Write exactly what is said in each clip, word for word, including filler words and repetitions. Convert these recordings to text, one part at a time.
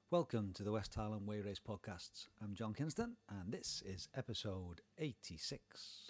Welcome to the West Highland Way Race Podcasts. I'm John Kinston, and this is episode eighty-six.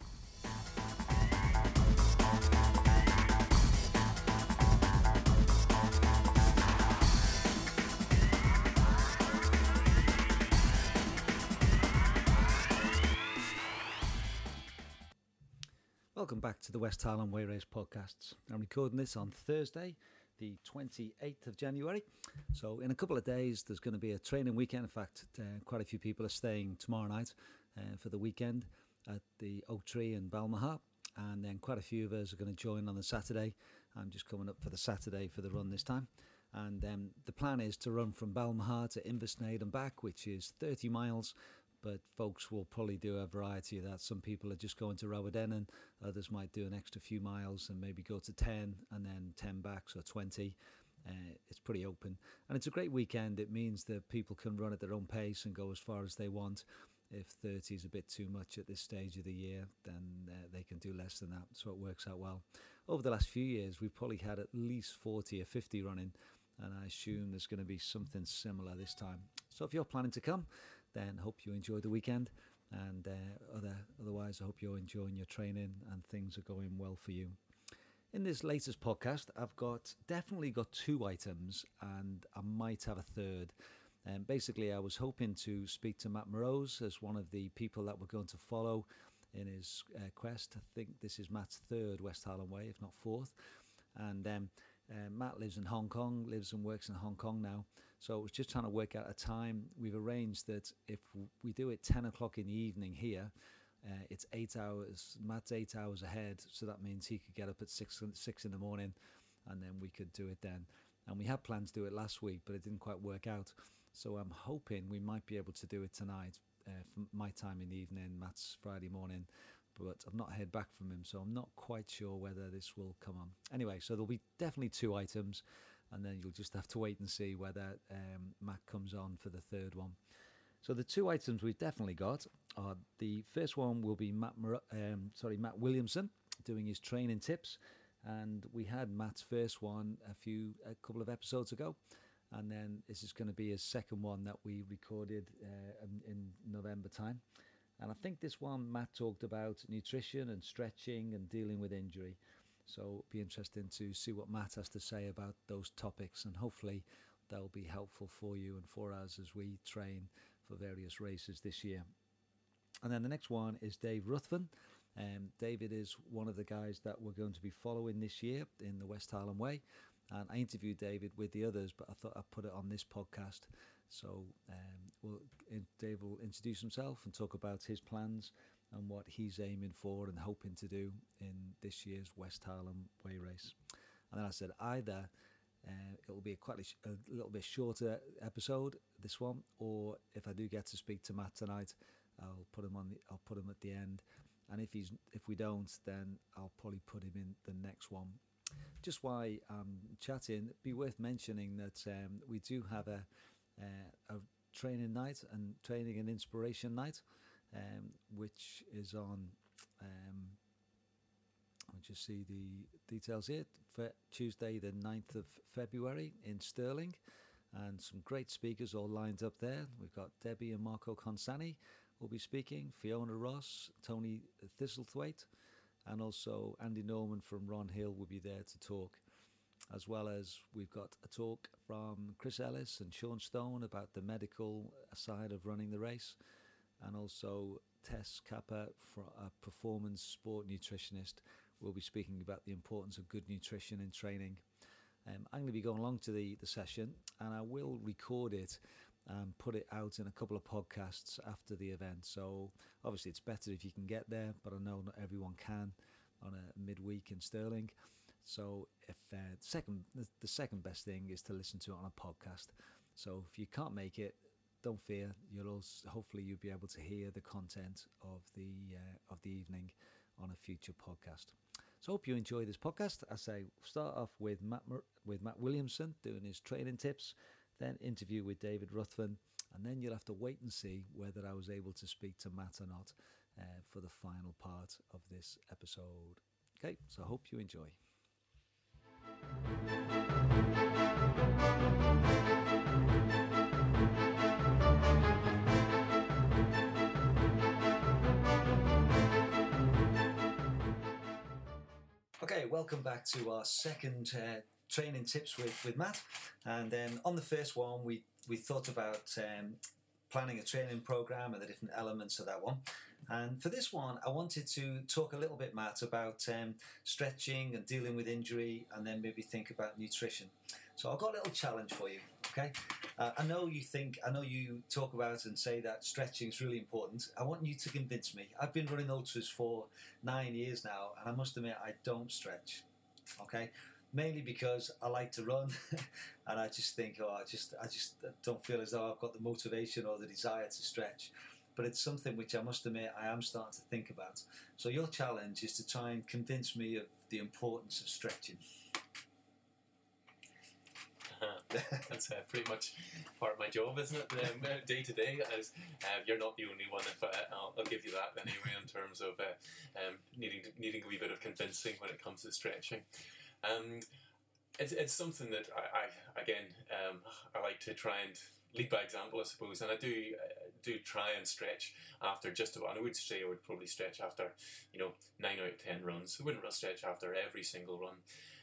Welcome back to the West Highland Way Race Podcasts. I'm recording this on Thursday, the twenty-eighth of January. So in a couple of days, there's going to be a training weekend. In fact, uh, quite a few people are staying tomorrow night uh, for the weekend at the Oak Tree in Balmaha. And then quite a few of us are going to join on the Saturday. I'm just coming up for the Saturday for the run this time. And um, the plan is to run from Balmaha to Inversnaid and back, which is thirty miles. But folks will probably do a variety of that. Some people are just going to Rowadennan, others might do an extra few miles and maybe go to ten and then ten back, so twenty. Uh, it's pretty open. And it's a great weekend. It means that people can run at their own pace and go as far as they want. If thirty is a bit too much at this stage of the year, then uh, they can do less than that. So it works out well. Over the last few years, we've probably had at least forty or fifty running. And I assume there's going to be something similar this time. So if you're planning to come, then hope you enjoy the weekend. And uh, other, otherwise, I hope you're enjoying your training and things are going well for you. In this latest podcast, I've got definitely got two items and I might have a third. And um, basically, I was hoping to speak to Matt Morose as one of the people that we're going to follow in his uh, quest. I think this is Matt's third West Highland Way, if not fourth. And um, uh, Matt lives in Hong Kong, lives and works in Hong Kong now. So I was just trying to work out a time. We've arranged that if we do it ten o'clock in the evening here, uh, it's eight hours. Matt's eight hours ahead. So that means he could get up at six, six in the morning and then we could do it then. And we had plans to do it last week, but it didn't quite work out. So I'm hoping we might be able to do it tonight uh, for my time in the evening, Matt's Friday morning. But I've not heard back from him, so I'm not quite sure whether this will come on. Anyway, so there'll be definitely two items, and then you'll just have to wait and see whether um, Matt comes on for the third one. So the two items we've definitely got are, the first one will be Matt, um, sorry, Matt Williamson doing his training tips, and we had Matt's first one a few, a couple of episodes ago, and then this is going to be his second one that we recorded uh, in, in November time. And I think this one, Matt talked about nutrition and stretching and dealing with injury. So it'll be interesting to see what Matt has to say about those topics. And hopefully they'll be helpful for you and for us as we train for various races this year. And then the next one is Dave Ruthven. Um, David is one of the guys that we're going to be following this year in the West Highland Way. And I interviewed David with the others, but I thought I'd put it on this podcast. So um, we'll, Dave will introduce himself and talk about his plans and what he's aiming for and hoping to do in this year's West Highland Way race. And then I said either uh, it will be a quite a, a little bit shorter episode, this one, or if I do get to speak to Matt tonight, I'll put him on the, I'll put him at the end. And if he's if we don't, then I'll probably put him in the next one. Just while I'm chatting, it'd be worth mentioning that um, we do have a, uh, a training night and training and inspiration night, um, which is on, um, I'll just see the details here, for Tuesday the ninth of February in Stirling, and some great speakers all lined up there. We've got Debbie and Marco Consani will be speaking, Fiona Ross, Tony Thistlethwaite, and also Andy Norman from Ron Hill will be there to talk, as well as we've got a talk from Chris Ellis and Sean Stone about the medical side of running the race, and also Tess Kappa, a performance sport nutritionist, will be speaking about the importance of good nutrition in training. Um, I'm going to be going along to the, the session, and I will record it and put it out in a couple of podcasts after the event. So obviously it's better if you can get there, but I know not everyone can on a midweek in Stirling. So if uh, second, the second best thing is to listen to it on a podcast. So if you can't make it, don't fear. You'll also, hopefully you'll be able to hear the content of the uh, of the evening on a future podcast. So I hope you enjoy this podcast. I say we'll start off with Matt with Matt Williamson doing his training tips, then interview with David Ruthven, and then you'll have to wait and see whether I was able to speak to Matt or not uh, for the final part of this episode. Okay, so I hope you enjoy. Okay, welcome back to our second uh, training tips with, with Matt. And um, on the first one, we, we thought about um, planning a training program and the different elements of that one. And for this one, I wanted to talk a little bit, Matt, about um, stretching and dealing with injury, and then maybe think about nutrition. So I've got a little challenge for you, okay? Uh, I know you think, I know you talk about and say that stretching is really important. I want you to convince me. I've been running ultras for nine years now, and I must admit I don't stretch, okay? Mainly because I like to run, and I just think, oh, I just, I just don't feel as though I've got the motivation or the desire to stretch. But it's something which I must admit I am starting to think about. So your challenge is to try and convince me of the importance of stretching. Uh, that's uh, pretty much part of my job, isn't it? Um, uh, day to day, as uh, you're not the only one. If I, I'll, I'll give you that anyway, in terms of uh, um, needing to, needing a wee bit of convincing when it comes to stretching. Um, it's it's something that I, I again um, I like to try and lead by example, I suppose, and I do uh, do try and stretch after just about. And I would say I would probably stretch after, you know, nine out of ten runs. I wouldn't stretch after every single run.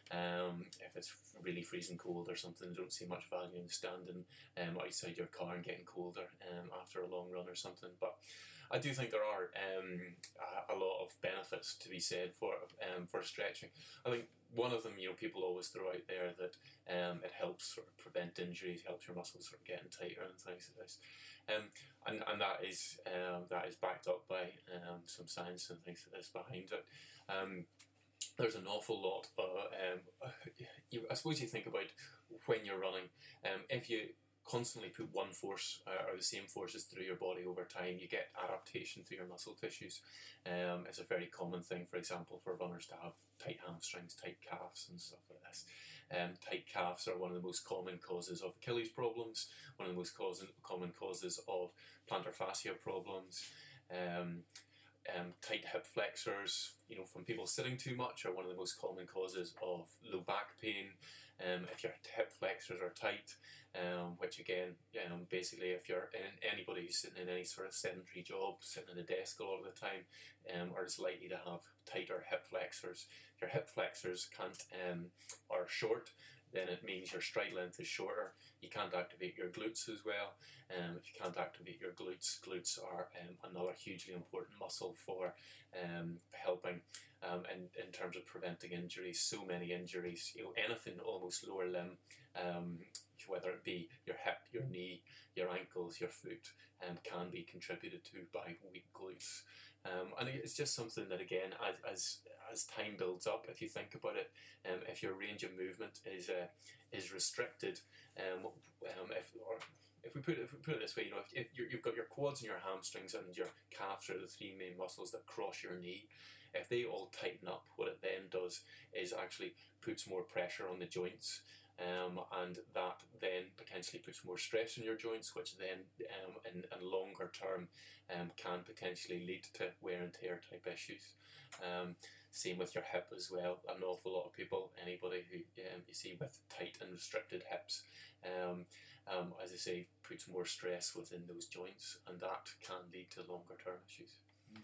Um, if it's really freezing cold or something, I don't see much value in standing um, outside your car and getting colder um, after a long run or something. But I do think there are um, a, a lot of benefits to be said for um, for stretching. I think one of them, you know, people always throw out there that um, it helps sort of prevent injuries, helps your muscles sort of getting tighter and things like this. Um, and, and that is um, that is backed up by um, some science and things like this behind it. Um, There's an awful lot. Uh, um, you, I suppose you think about when you're running. Um, if you constantly put one force uh, or the same forces through your body over time, you get adaptation to your muscle tissues. Um, it's a very common thing, for example, for runners to have tight hamstrings, tight calves and stuff like this. Um, tight calves are one of the most common causes of Achilles problems, one of the most cause, common causes of plantar fascia problems. Um, Um, tight hip flexors, you know, from people sitting too much, are one of the most common causes of low back pain. Um, if your hip flexors are tight, um, which again, um, basically, if you're in anybody who's sitting in any sort of sedentary job, sitting at a desk a lot of the time, um, are as likely to have tighter hip flexors. If your hip flexors can't um, are short, then it means your stride length is shorter. You can't activate your glutes as well. Um, if you can't activate your glutes, glutes are um, another hugely important muscle for um, helping um, in, in terms of preventing injuries. So many injuries, you know, anything almost lower limb, um, whether it be your hip, your knee, your ankles, your foot, um, can be contributed to by weak glutes. Um, and it's just something that, again, as, as as time builds up, if you think about it, um, if your range of movement is uh, is restricted, um, um, if or if we put it, if we put it this way, you know, if, if you're, you've got your quads and your hamstrings and your calves are the three main muscles that cross your knee. If they all tighten up, what it then does is actually puts more pressure on the joints. Um, and that then potentially puts more stress in your joints, which then um, in, in longer term um, can potentially lead to wear and tear type issues. Um, same with your hip as well. An awful lot of people, anybody who um, you see with tight and restricted hips, um, um, as I say, puts more stress within those joints, and that can lead to longer term issues.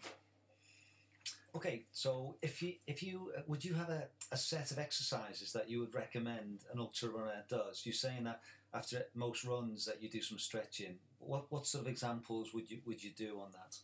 Okay, so if you if you would you have a, a set of exercises that you would recommend an ultra runner does? You're saying that after most runs that you do some stretching. What what sort of examples would you would you do on that?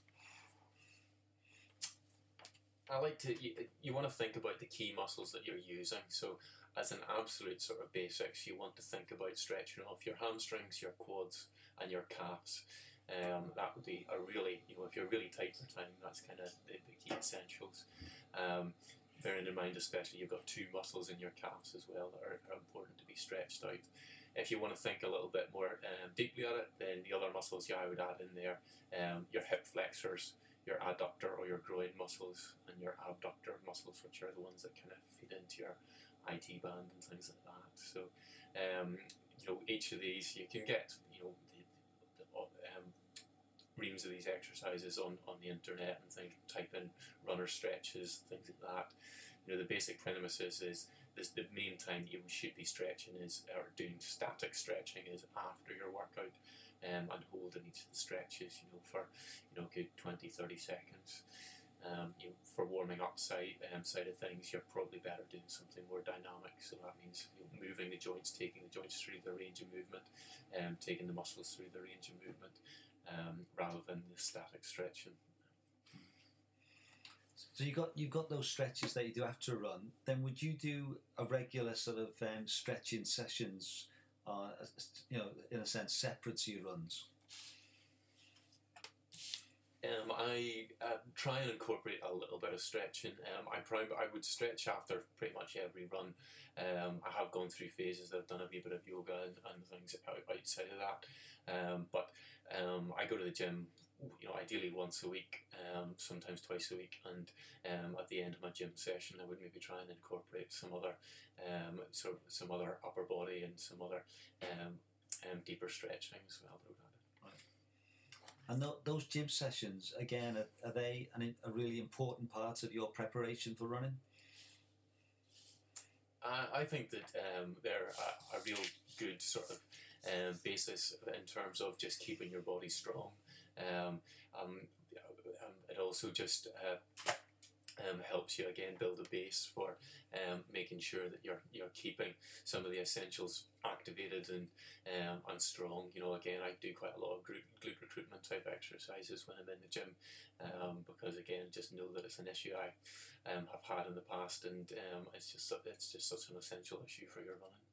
I like to you, you want to think about the key muscles that you're using. So as an absolute sort of basics, you want to think about stretching off your hamstrings, your quads, and your calves. Um, that would be a really, you know, if you're really tight for time, that's kind of the, the key essentials. Um, bearing in mind, especially, you've got two muscles in your calves as well that are, are important to be stretched out. If you want to think a little bit more um, deeply at it, then the other muscles yeah, I would add in there, um, your hip flexors, your adductor or your groin muscles, and your abductor muscles, which are the ones that kind of feed into your I T band and things like that. So, um, you know, each of these you can get, you know, the, the, um, reams of these exercises on, on the internet and things. Type in runner stretches, things like that. You know, the basic premise is, is this, the main time you should be stretching is, or doing static stretching is after your workout. Um, and holding each of the stretches, you know, for, you know, good twenty, thirty seconds. Um, you know, for warming up side um, side of things, you're probably better doing something more dynamic. So that means you know, moving the joints, taking the joints through the range of movement, um, taking the muscles through the range of movement, um, rather than the static stretching. So you got you've got those stretches that you do after a run. Then would you do a regular sort of um, stretching sessions, uh, you know, in a sense, separate to your runs? Um, I uh, try and incorporate a little bit of stretching. Um, I prim- I would stretch after pretty much every run. Um, I have gone through phases that I've done a wee bit of yoga and, and things outside of that. Um, but um, I go to the gym, you know, ideally once a week, um, sometimes twice a week, and um, at the end of my gym session, I would maybe try and incorporate some other, um, sort of some other upper body and some other um, um, deeper stretching as well. And th- those gym sessions, again, are, are they an, a really important part of your preparation for running? I, I think that um, they're a, a real good sort of um, basis in terms of just keeping your body strong. Um, um, um, it also just uh, um, helps you again build a base for um, making sure that you're you're keeping some of the essentials activated and um, and strong. You know, again, I do quite a lot of glute, glute recruitment type exercises when I'm in the gym, um, because again, just know that it's an issue I um, have had in the past, and um, it's just it's just such an essential issue for your running.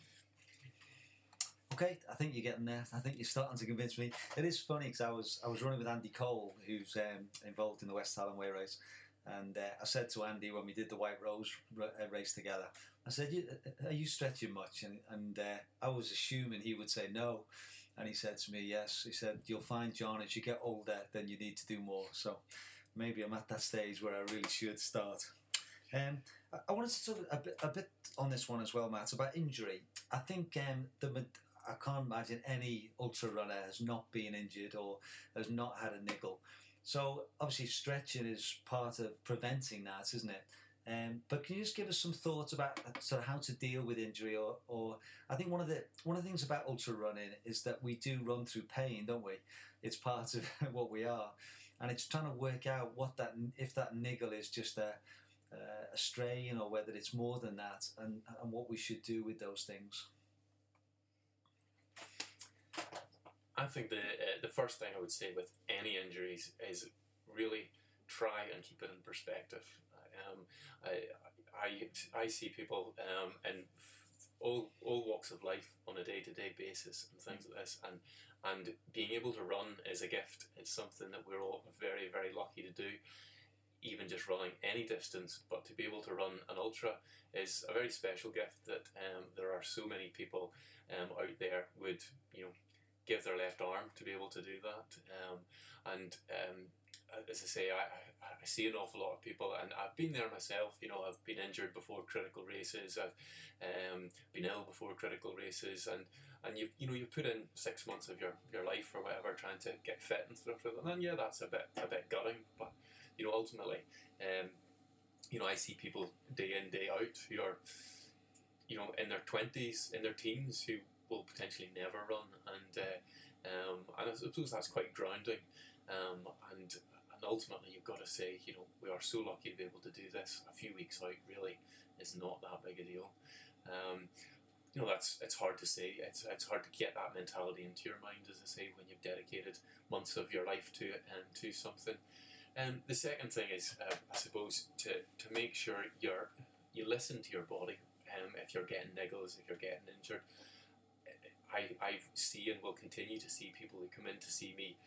Okay, I think you're getting there. I think you're starting to convince me. It is funny because I was I was running with Andy Cole, who's um, involved in the West Hallam Way Race. And uh, I said to Andy when we did the White Rose r- uh, race together, I said, "Are you stretching much?" And, and uh, I was assuming he would say no. And he said to me, yes. He said, "You'll find, John, as you get older, then you need to do more." So maybe I'm at that stage where I really should start. Um, I, I wanted to talk a bit, a bit on this one as well, Matt, about injury. I think um, the I can't imagine any ultra runner has not been injured or has not had a niggle. So obviously stretching is part of preventing that, isn't it? Um, but can you just give us some thoughts about sort of how to deal with injury? Or, or I think one of the one of the things about ultra running is that we do run through pain, don't we? It's part of what we are, and it's trying to work out what that if that niggle is just a uh, a strain or whether it's more than that, and and what we should do with those things. I think the uh, the first thing I would say with any injuries is really try and keep it in perspective. Um, I, I, I see people um, in all all walks of life on a day to day basis and things like this, and and being able to run is a gift. It's something that we're all very very lucky to do. Even just running any distance, but to be able to run an ultra is a very special gift that um, there are so many people um, out there would you know. give their left arm to be able to do that, um, and um, as I say, I, I see an awful lot of people, and I've been there myself. You know, I've been injured before critical races. I've um, been ill before critical races, and and you you know you put in six months of your, your life or whatever trying to get fit and stuff, and then yeah, that's a bit a bit gutting. But you know, ultimately, um, you know, I see people day in day out who are, you know, in their twenties, in their teens, who will potentially never run, and uh, um, and I suppose that's quite grounding, um, and and ultimately you've got to say, you know, we are so lucky to be able to do this. A few weeks out really is not that big a deal. Um, you know, that's it's hard to say. It's it's hard to get that mentality into your mind, as I say, when you've dedicated months of your life to it and to something. And the second thing is, uh, I suppose, to to make sure you're you listen to your body. Um, if you're getting niggles, if you're getting injured. I, I see and will continue to see people who come in to see me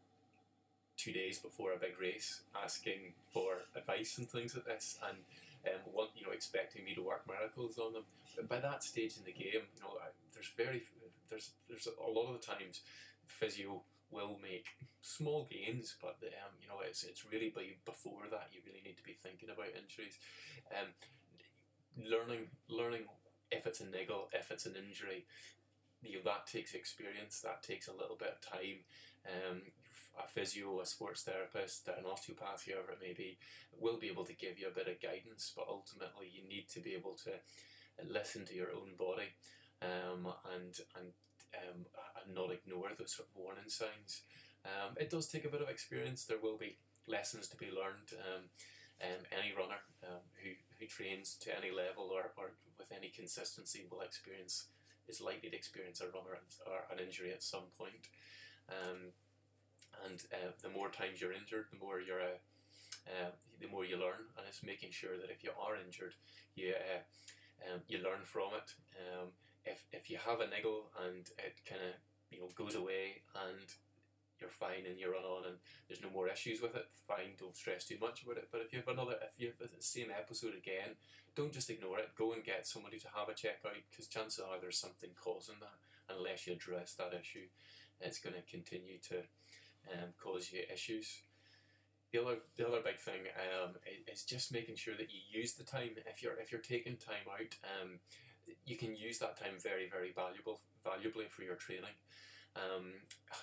two days before a big race asking for advice and things like this, and um, want, you know, expecting me to work miracles on them. But by that stage in the game, you know, I, there's very there's there's a lot of the times physio will make small gains, but the, um, you know, it's it's really by before that you really need to be thinking about injuries, um, learning learning if it's a niggle, if it's an injury. You know, that takes experience, that takes a little bit of time. Um, a physio, a sports therapist, an osteopath, whoever it may be, will be able to give you a bit of guidance, but ultimately you need to be able to listen to your own body, um, and and um, and not ignore those sort of warning signs. Um, it does take a bit of experience. There will be lessons to be learned. Um, um, any runner um, who, who trains to any level or, or with any consistency will experience, is likely to experience a runner or an injury at some point. Um, and uh, the more times you're injured, the more you're uh, uh, the more you learn, and it's making sure that if you are injured, you uh, um, you learn from it. Um, if if you have a niggle and it kind of you know goes away and you're fine and you run on and there's no more issues with it, fine, don't stress too much about it. But if you have another, if you have the same episode again, don't just ignore it. Go and get somebody to have a check out, because chances are there's something causing that. Unless you address that issue, it's going to continue to um, cause you issues. The other, the other big thing um, is just making sure that you use the time. If you're if you're taking time out, um, you can use that time very very valuable valuably for your training. Um,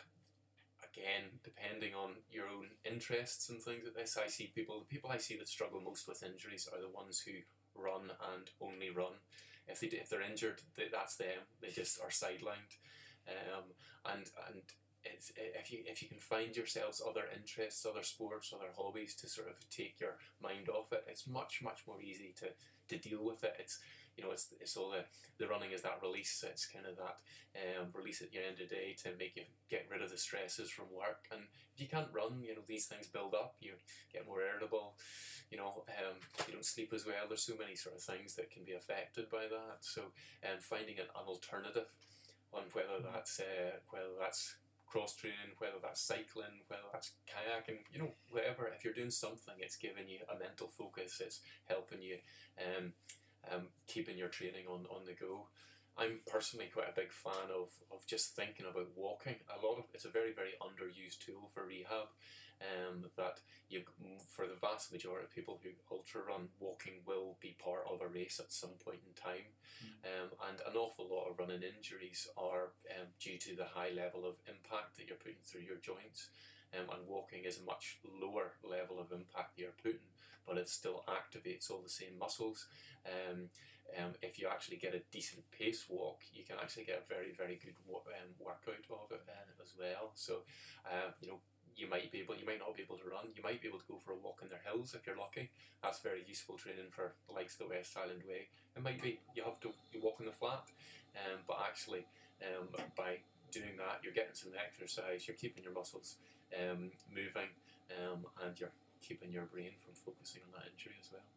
Again, depending on your own interests and things like this, I see people, the people I see that struggle most with injuries are the ones who run and only run. If, they, if they're injured, they, that's them. They just are sidelined. Um, and and it's, if you if you can find yourselves other interests, other sports, other hobbies to sort of take your mind off it, it's much, much more easy to, to deal with it. It's You know, it's it's all the, the running is that release. It's kind of that um, release at the end of the day to make you get rid of the stresses from work. And if you can't run, you know, these things build up. You get more irritable. You know, um, you don't sleep as well. There's so many sort of things that can be affected by that. So, um, finding an, an alternative on whether that's uh, whether that's cross training, whether that's cycling, whether that's kayaking, you know, whatever. If you're doing something, it's giving you a mental focus. It's helping you. Um, Um, keeping your training on, on the go. I'm personally quite a big fan of, of just thinking about walking. A lot of it's a very very underused tool for rehab. Um, that you for the vast majority of people who ultra run, walking will be part of a race at some point in time. Mm. Um, and an awful lot of running injuries are um, due to the high level of impact that you're putting through your joints. Um, and walking is a much lower level of impact that you're putting, but it still activates all the same muscles. Um, um, if you actually get a decent pace walk, you can actually get a very, very good wo- um, workout of it uh, as well. So, uh, you know, you might be able, you might not be able to run. You might be able to go for a walk in their hills if you're lucky. That's very useful training for the likes of the West Highland Way. It might be you have to you walk in the flat, um, but actually, um, by doing that, you're getting some exercise. You're keeping your muscles um, moving, um, and you're keeping your brain from focusing on that injury as well.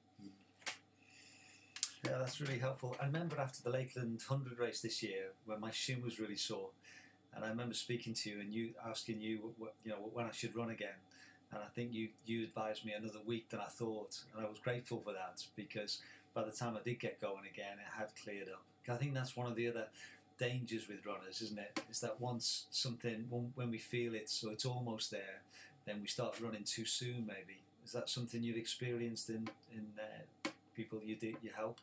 Yeah, that's really helpful. I remember after the Lakeland one hundred race this year when my shin was really sore, and I remember speaking to you and you asking you, what, you know, when I should run again, and I think you you advised me another week than I thought, and I was grateful for that, because by the time I did get going again, it had cleared up. I think that's one of the other dangers with runners, isn't it? Is that once something, when we feel it, so it's almost there, then we start running too soon. Maybe is that something you've experienced in in uh, people you do you help?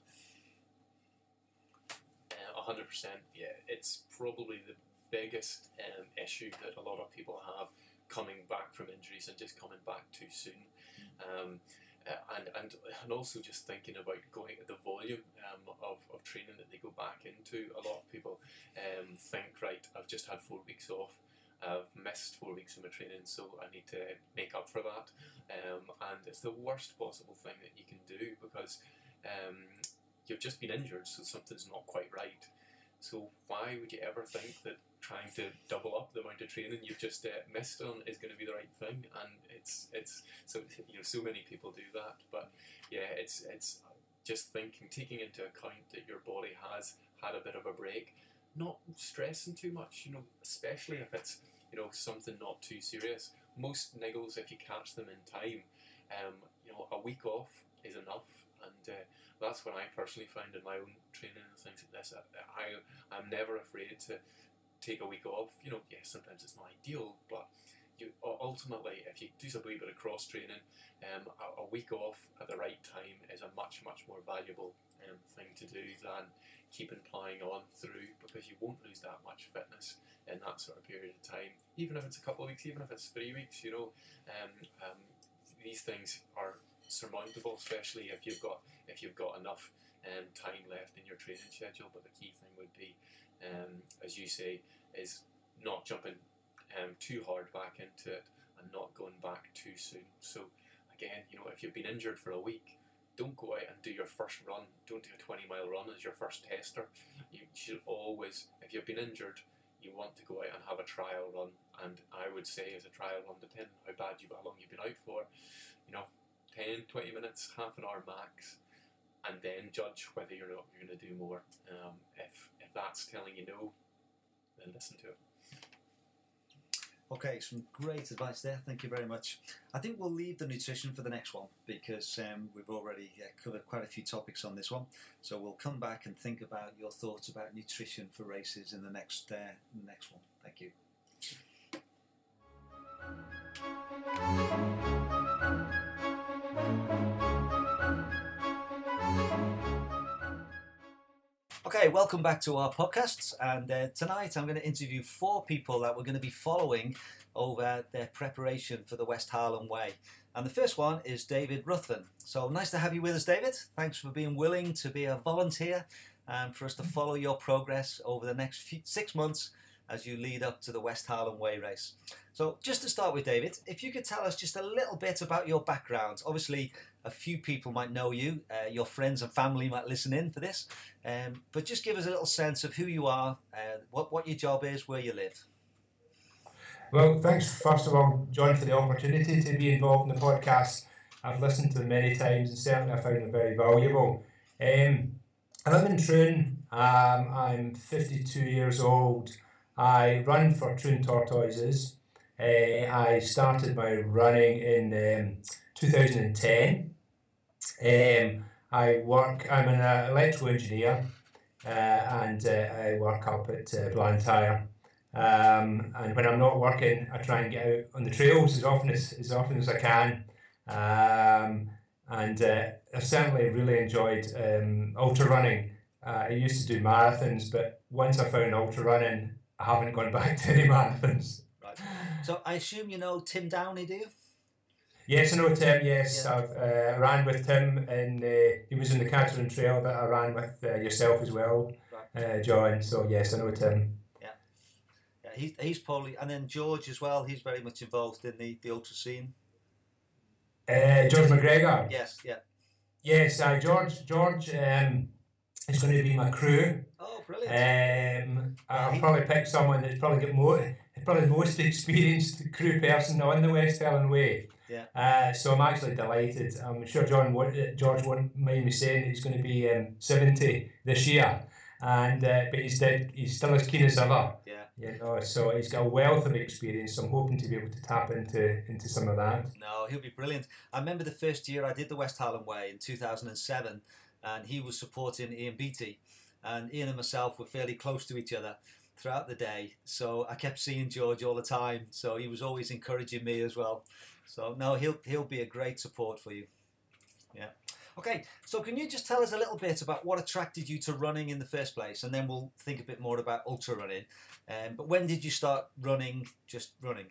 A hundred percent. Yeah, it's probably the biggest um, issue that a lot of people have coming back from injuries and just coming back too soon. Um, Uh, and, and and also just thinking about going the volume um, of, of training that they go back into. A lot of people um, think, right, I've just had four weeks off, I've missed four weeks of my training, so I need to make up for that. Um, and it's the worst possible thing that you can do, because um, you've just been injured, so something's not quite right. So why would you ever think that trying to double up the amount of training you've just uh, missed on is going to be the right thing? And it's it's so you know so many people do that. But yeah, it's it's just thinking, taking into account that your body has had a bit of a break, not stressing too much. You know, especially if it's you know something not too serious. Most niggles, if you catch them in time, um, you know, a week off is enough. And uh, that's what I personally find in my own training and things like this. I, I, I'm never afraid to take a week off. You know, yes, sometimes it's not ideal, but you ultimately, if you do a wee bit of cross training, um, a, a week off at the right time is a much, much more valuable um, thing to do than keeping plying on through, because you won't lose that much fitness in that sort of period of time. Even if it's a couple of weeks, even if it's three weeks, you know, um, um, these things are surmountable, especially if you've got if you've got enough um, time left in your training schedule. But the key thing would be, um, as you say, is not jumping um, too hard back into it, and not going back too soon. So again, you know, if you've been injured for a week, don't go out and do your first run. Don't do a twenty mile run as your first tester. You should always, if you've been injured, you want to go out and have a trial run. And I would say as a trial run, depending how bad you, how long you've been out for, you know, ten, twenty minutes, half an hour max, and then judge whether you're not you're going to do more. Um, if if that's telling you no, then listen to it. Okay, some great advice there. Thank you very much. I think we'll leave the nutrition for the next one because um, we've already uh, covered quite a few topics on this one. So we'll come back and think about your thoughts about nutrition for races in the next uh, next one. Thank you. Okay, welcome back to our podcasts, and uh, tonight I'm going to interview four people that we're going to be following over their preparation for the West Highland Way. And the first one is David Ruthven. So nice to have you with us, David. Thanks for being willing to be a volunteer and for us to follow your progress over the next few, six months as you lead up to the West Highland Way race. So just to start with, David, if you could tell us just a little bit about your background. Obviously, a few people might know you, uh, your friends and family might listen in for this, um, but just give us a little sense of who you are, uh, what, what your job is, where you live. Well, thanks first of all, John, for the opportunity to be involved in the podcast. I've listened to them many times and certainly I found them very valuable. Um, I live in Troon. Um, I'm fifty-two years old. I run for Troon Tortoises. Uh, I started my running in um, two thousand ten. Um, I work, I'm an uh, electrical engineer uh, and uh, I work up at uh, Blantyre. Um, and when I'm not working, I try and get out on the trails as often as, as often as I can. Um, and uh, I've certainly really enjoyed um, ultra running. Uh, I used to do marathons, but once I found ultra running, I haven't gone back to any marathons. Right. So I assume you know Tim Downey, do you? Yes, I know Tim, yes. Yeah. I've uh, ran with Tim, and uh, he was in the Catherine Trail that I ran with uh, yourself as well, Right. uh, John. So yes, I know Tim. Yeah, yeah. He, he's probably, and then George as well. He's very much involved in the, the ultra scene. Uh, George McGregor. Yes, yeah. Yes, uh, George. George um, is going to be my crew. Oh, brilliant. Um, I'll probably pick someone that's probably got more, probably the most experienced crew person on the West Highland Way. Yeah. Uh, so I'm actually delighted. I'm sure John won't, George won't mind me saying that he's going to be um, seventy this year, and uh, but he's dead. He's still as keen as ever. Yeah. You know, so he's got a wealth of experience. So I'm hoping to be able to tap into into some of that. No, he'll be brilliant. I remember the first year I did the West Highland Way in two thousand seven, and he was supporting Ian Beattie, and Ian and myself were fairly close to each other throughout the day. So I kept seeing George all the time. So he was always encouraging me as well. So no, he'll he'll be a great support for you. Yeah. Okay, so can you just tell us a little bit about what attracted you to running in the first place, and then we'll think a bit more about ultra running. Um, but when did you start running? Just running.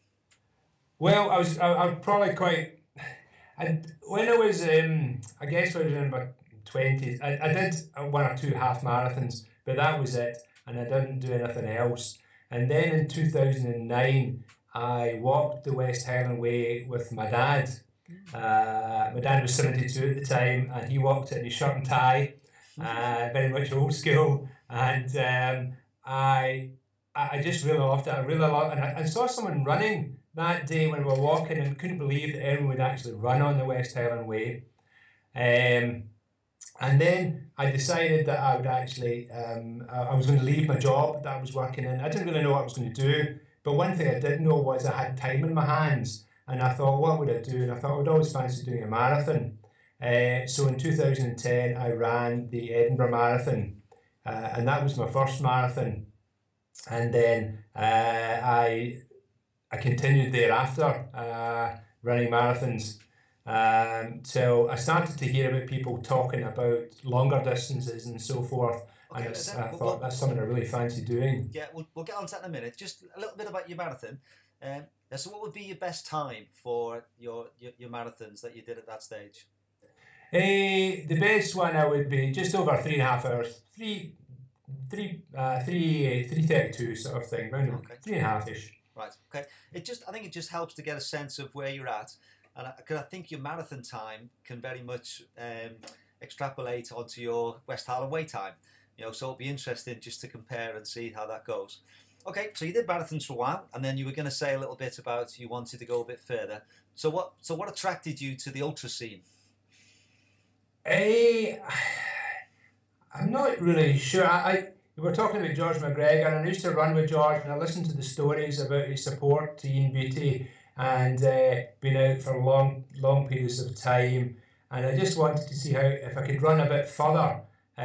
Well, I was I, I'm probably quite. And when I was, um, I guess when I was in my twenties, I, I did one or two half marathons, but that was it, and I didn't do anything else. And then in two thousand nine, I walked the West Highland Way with my dad. Uh, my dad was seventy-two at the time, and he walked it in his shirt and tie, uh, very much old school. And um, I, I just really loved it. I really loved, and I, I saw someone running that day when we were walking, and couldn't believe that everyone would actually run on the West Highland Way. Um, and then I decided that I would actually, um, I, I was going to leave my job that I was working in. I didn't really know what I was going to do. But one thing I did know was I had time in my hands, and I thought, what would I do? And I thought I would always fancy doing a marathon. Uh, so in two thousand ten, I ran the Edinburgh Marathon, uh, and that was my first marathon. And then uh, I I continued thereafter, uh, running marathons. Um, so I started to hear about people talking about longer distances and so forth. Okay, and then, I we'll, thought we'll, that's something I really fancy doing. Yeah, we'll, we'll get on to that in a minute. Just a little bit about your marathon. Um, so what would be your best time for your, your, your marathons that you did at that stage? Uh, the best one I would be just over three and a half hours, three, three, uh, three, three thirty-two sort of thing, around Okay. three and a half ish. Right. Okay. It just, I think it just helps to get a sense of where you're at, and because I, I think your marathon time can very much um, extrapolate onto your West Highland Way time. You know, so it'll be interesting just to compare and see how that goes. Okay, so you did marathons for a while, and then you were going to say a little bit about you wanted to go a bit further. So what? So what attracted you to the ultra scene? I, I'm not really sure. I, I we were talking about George McGregor, and I used to run with George, and I listened to the stories about his support to Ian Beattie and uh, being out for long, long periods of time. And I just wanted to see how if I could run a bit further.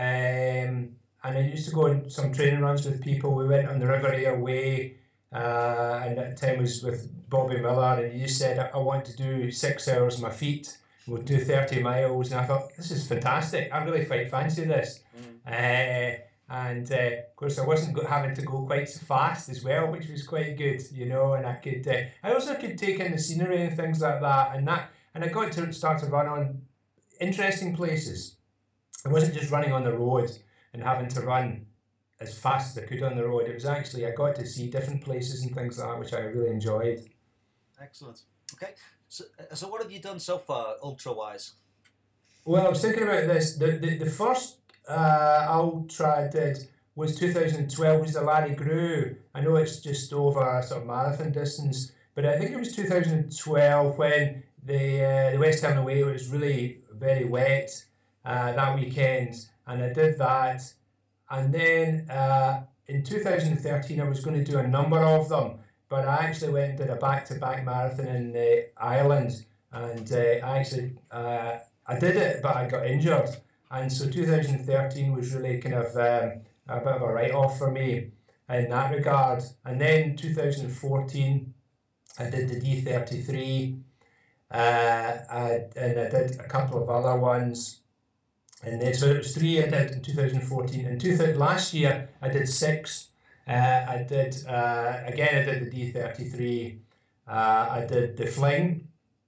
Um, and I used to go on some training runs with people. We went on the River Aire Way, uh, and at the time was with Bobby Miller, and he just said, I want to do six hours on my feet. We'll do thirty miles, and I thought, this is fantastic. I really quite fancy this. Mm. Uh, and uh, of course, I wasn't go- having to go quite so fast as well, which was quite good, you know. And I could, uh, I also could take in the scenery and things like that, and that, and I got to start to run on interesting places. I wasn't just running on the road and having to run as fast as I could on the road. It was actually, I got to see different places and things like that, which I really enjoyed. Excellent. Okay. So, so what have you done so far, ultra-wise? Well, I was thinking about this. The the, the first uh, ultra I did was two thousand twelve, was the Larry Grew. I know it's just over sort of marathon distance, but I think it was two thousand twelve when the uh, the West Highland Way was really very wet uh, that weekend, and I did that. And then uh, in two thousand thirteen, I was going to do a number of them, but I actually went and did a back-to-back marathon in uh, Ireland, and uh, I actually uh, I did it, but I got injured, and so two thousand thirteen was really kind of um, a bit of a write-off for me in that regard. And then two thousand fourteen, I did the D thirty-three, uh, I, and I did a couple of other ones. And then, so it was three I did in two thousand fourteen. And two, last year, I did six. Uh, I did, uh, again, I did the D thirty-three. Uh, I did the Fling.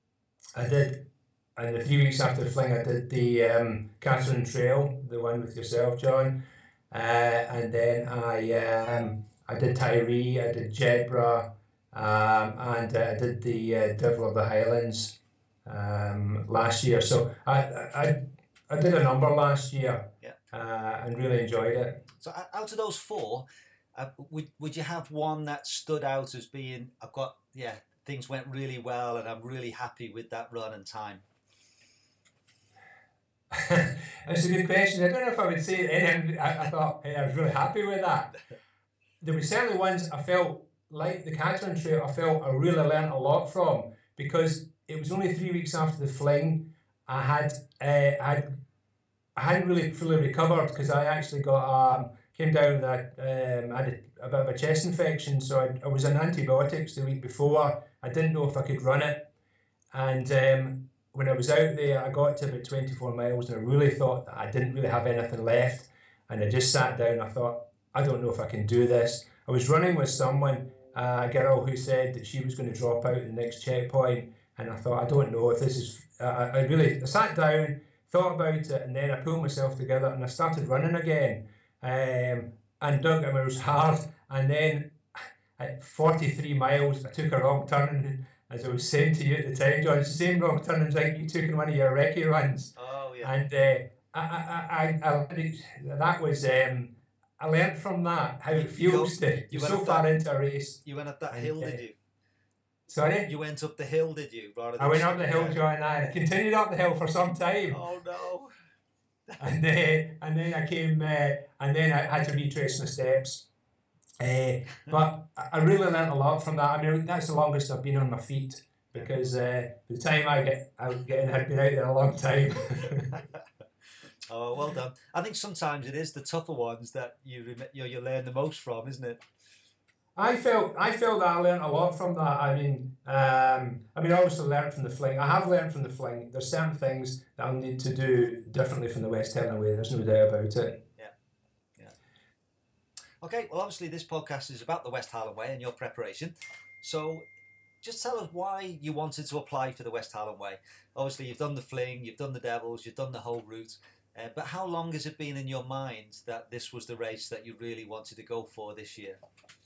I did, and the three weeks after the Fling, I did the um, Catherine Trail, the one with yourself, John. Uh, and then I um, I did Tyree, I did Jedburgh, um, and uh, I did the uh, Devil of the Highlands um, last year. So I, I I did a number last year, yeah, uh, and really enjoyed it. So out of those four, uh, would would you have one that stood out as being, I've got, yeah, things went really well and I'm really happy with that run and time? That's a good question. I don't know if I would say anything. I, I thought, hey, I was really happy with that. There were certainly ones I felt, like the Catherine Trail, I felt I really learnt a lot from, because it was only three weeks after the Fling. I had, uh, I had, I hadn't really fully recovered, because I actually got, um, came down that, um, I had a, a bit of a chest infection, so I, I was on antibiotics the week before. I didn't know if I could run it, and um, when I was out there, I got to about twenty-four miles, and I really thought that I didn't really have anything left, and I just sat down. I thought, I don't know if I can do this. I was running with someone, uh, a girl who said that she was going to drop out at the next checkpoint, and I thought, I don't know if this is. Uh, I really I sat down, thought about it, and then I pulled myself together and I started running again. Um, and don't get me, it was hard. And then at forty-three miles, I took a wrong turn. As I was saying to you at the time, John, it's the same wrong turn as like you took in one of your recce runs. Oh yeah. And uh, I, I, I, I, that was um, I learned from that how it feels to you so far that, into a race. You went up that and, hill, uh, did you? Sorry? You went up the hill, did you? Rather than I went up the hill, John, and I continued up the hill for some time. Oh no. and then and then I came uh, and then I had to retrace my steps. Uh, but I really learnt a lot from that. I mean, that's the longest I've been on my feet, because uh, by the time I get out getting, I'd been out there a long time. Oh, well done. I think sometimes it is the tougher ones that you you, know, you learn the most from, isn't it? I felt I felt that I learnt a lot from that. I mean, um, I mean, I also learnt from the Fling. I have learnt from the Fling. There's certain things that I'll need to do differently from the West Highland Way. There's no doubt about it. Yeah, yeah. Okay, well, obviously this podcast is about the West Highland Way and your preparation. So, just tell us why you wanted to apply for the West Highland Way. Obviously, you've done the Fling, you've done the Devils, you've done the whole route. Uh, but how long has it been in your mind that this was the race that you really wanted to go for this year?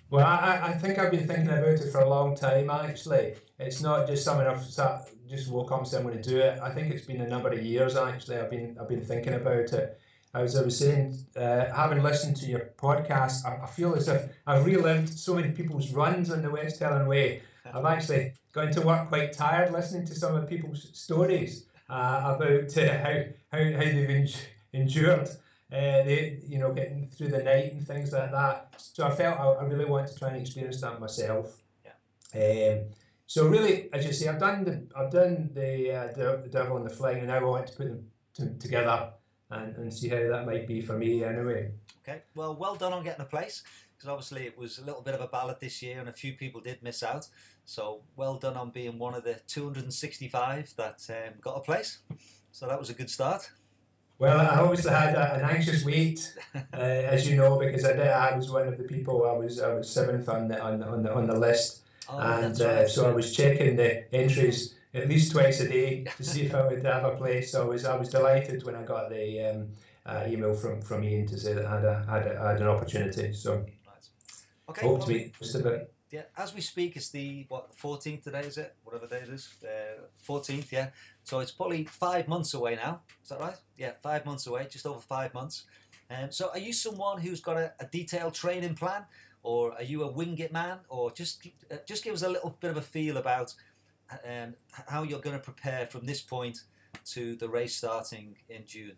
Well, I, I think I've been thinking about it for a long time, actually. It's not just something I've sat, just woke up and said I'm going to do it. I think it's been a number of years, actually. I've been I've been thinking about it. As I was saying, uh, having listened to your podcast, I, I feel as if I've relived so many people's runs on the West Highland Way. I've actually gone to work quite tired listening to some of people's stories uh, about uh, how, how, how they've en- endured Uh, they, you know, getting through the night and things like that. So I felt I, I really want to try and experience that myself. Yeah. Um, so really, as you say, I've done the I've done the uh, the, the Devil on the Fling, and now I want to put them to, together and, and see how that might be for me anyway. Okay, well, well done on getting a place, because obviously it was a little bit of a ballot this year, and a few people did miss out. So well done on being one of the two hundred sixty-five that um, got a place. So that was a good start. Well, I obviously had a, an anxious wait, uh, as you know, because I did. I was one of the people. I was I was seventh on the on the on the, on the list, Oh, and that's uh, right. so I was checking the entries at least twice a day to see if I would have a place. So I was I was delighted when I got the um, uh, email from, from Ian to say that I had a had a, had an opportunity. So Right. Okay. hope well, to be most of it. Yeah, as we speak, it's the what fourteenth today, is it? Whatever day it is, uh, fourteenth. Yeah, so it's probably five months away now. Is that right? Yeah, five months away, just over five months. Um, so, are you someone who's got a, a detailed training plan, or are you a wing it man, or just uh, just give us a little bit of a feel about um, how you're going to prepare from this point to the race starting in June?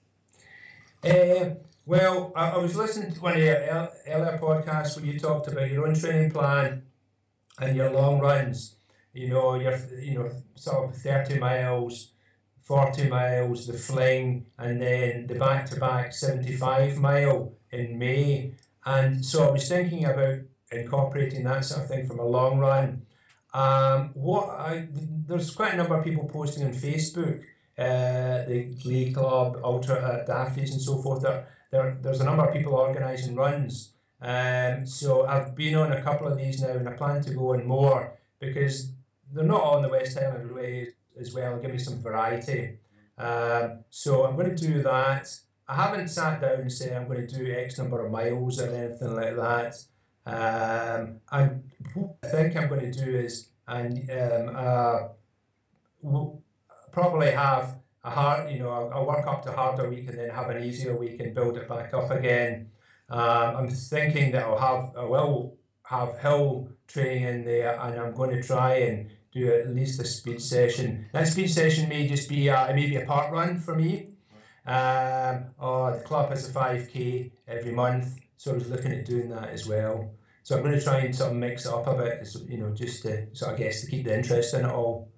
Uh, well, I, I was listening to one of your el- earlier podcasts where you talked about your own training plan and your long runs. You know, your you know sort of thirty miles, forty miles, the fling, and then the back to back seventy-five mile in May. And so I was thinking about incorporating that sort of thing from a long run. Um, what I there's quite a number of people posting on Facebook. Uh, the Glee Club, Ultra uh, Daffies and so forth. There, there, there's a number of people organising runs. Um, so I've been on a couple of these now, and I plan to go on more because they're not all on the West Highland Way as well. Give me some variety. Um, so I'm going to do that. I haven't sat down and said I'm going to do X number of miles or anything like that. Um, and what I think I'm going to do is and um, uh, we'll probably have a hard, you know, I'll, I'll work up to harder week and then have an easier week and build it back up again. Um, I'm thinking that I'll have, I will have hill training in there, and I'm going to try and do at least a speed session. That speed session may just be a, maybe a part run for me. Um, or the club has a five K every month, so I was looking at doing that as well. So I'm going to try and sort of mix it up a bit, you know, just to sort of guess to keep the interest in it all.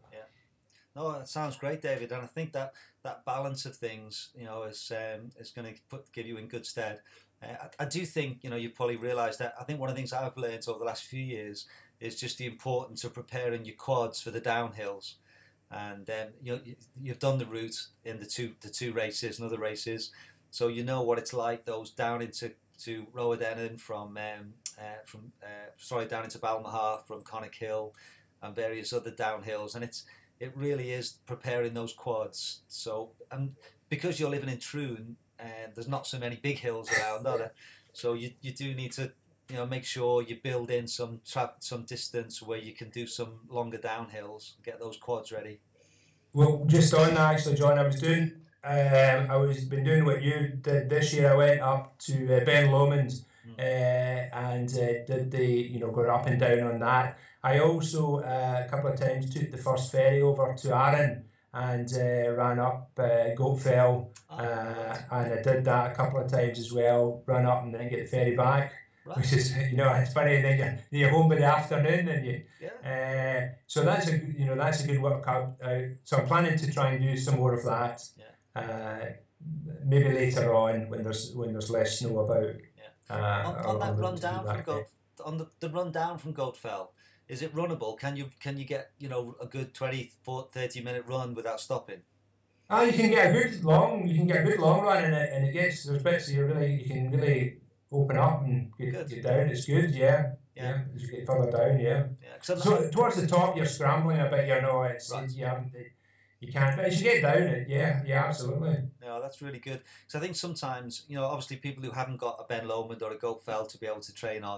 No, that sounds great, David, and I think that, that balance of things, you know, is um, is going to put give you in good stead. Uh, I, I do think, you know, you probably realise that. I think one of the things I've learned over the last few years is just the importance of preparing your quads for the downhills, and um, you know, you've done the route in the two the two races and other races, so you know what it's like. Those down into to Rowadennan from um, uh, from uh, sorry down into Balmaha from Connickhill and various other downhills, and it's. It really is preparing those quads. So, and because you're living in Troon, and there's not so many big hills around, are there? So you, you do need to, you know, make sure you build in some tra- some distance where you can do some longer downhills, get those quads ready. Well, just on that actually, John, I was doing, um, I was been doing what you did this year. I went up to uh, Ben Lomond's mm. uh, and uh, did the, you know, going up and down on that. I also, uh, a couple of times, took the first ferry over to Arran and uh, ran up uh, Goatfell, oh, uh, and I did that a couple of times as well, run up and then get the ferry back, right. Which is, you know, it's funny, and then you're, you're home by the afternoon, and you, yeah. uh, so that's a, you know, that's a good workout. Uh, so I'm planning to try and do some more of that, yeah. uh, maybe later on when there's when there's less snow about. Yeah. Uh, on, on that run down from Goat, on the, the run down from Goatfell. Is it runnable? Can you can you get, you know, a good twenty, thirty minute run without stopping? Oh, you can get a good long, you can get a good long run in it, and it gets, there's bits you really, you can really open up and get, get down. It's good, yeah. Yeah. yeah. As you get further down, yeah. yeah so not... towards the top, you're scrambling a bit, you know, it's, right. you haven't, you can't, but as you get down it, yeah, yeah, absolutely. No, that's really good. Because I think sometimes, you know, obviously people who haven't got a Ben Lomond or a Goatfell to be able to train on,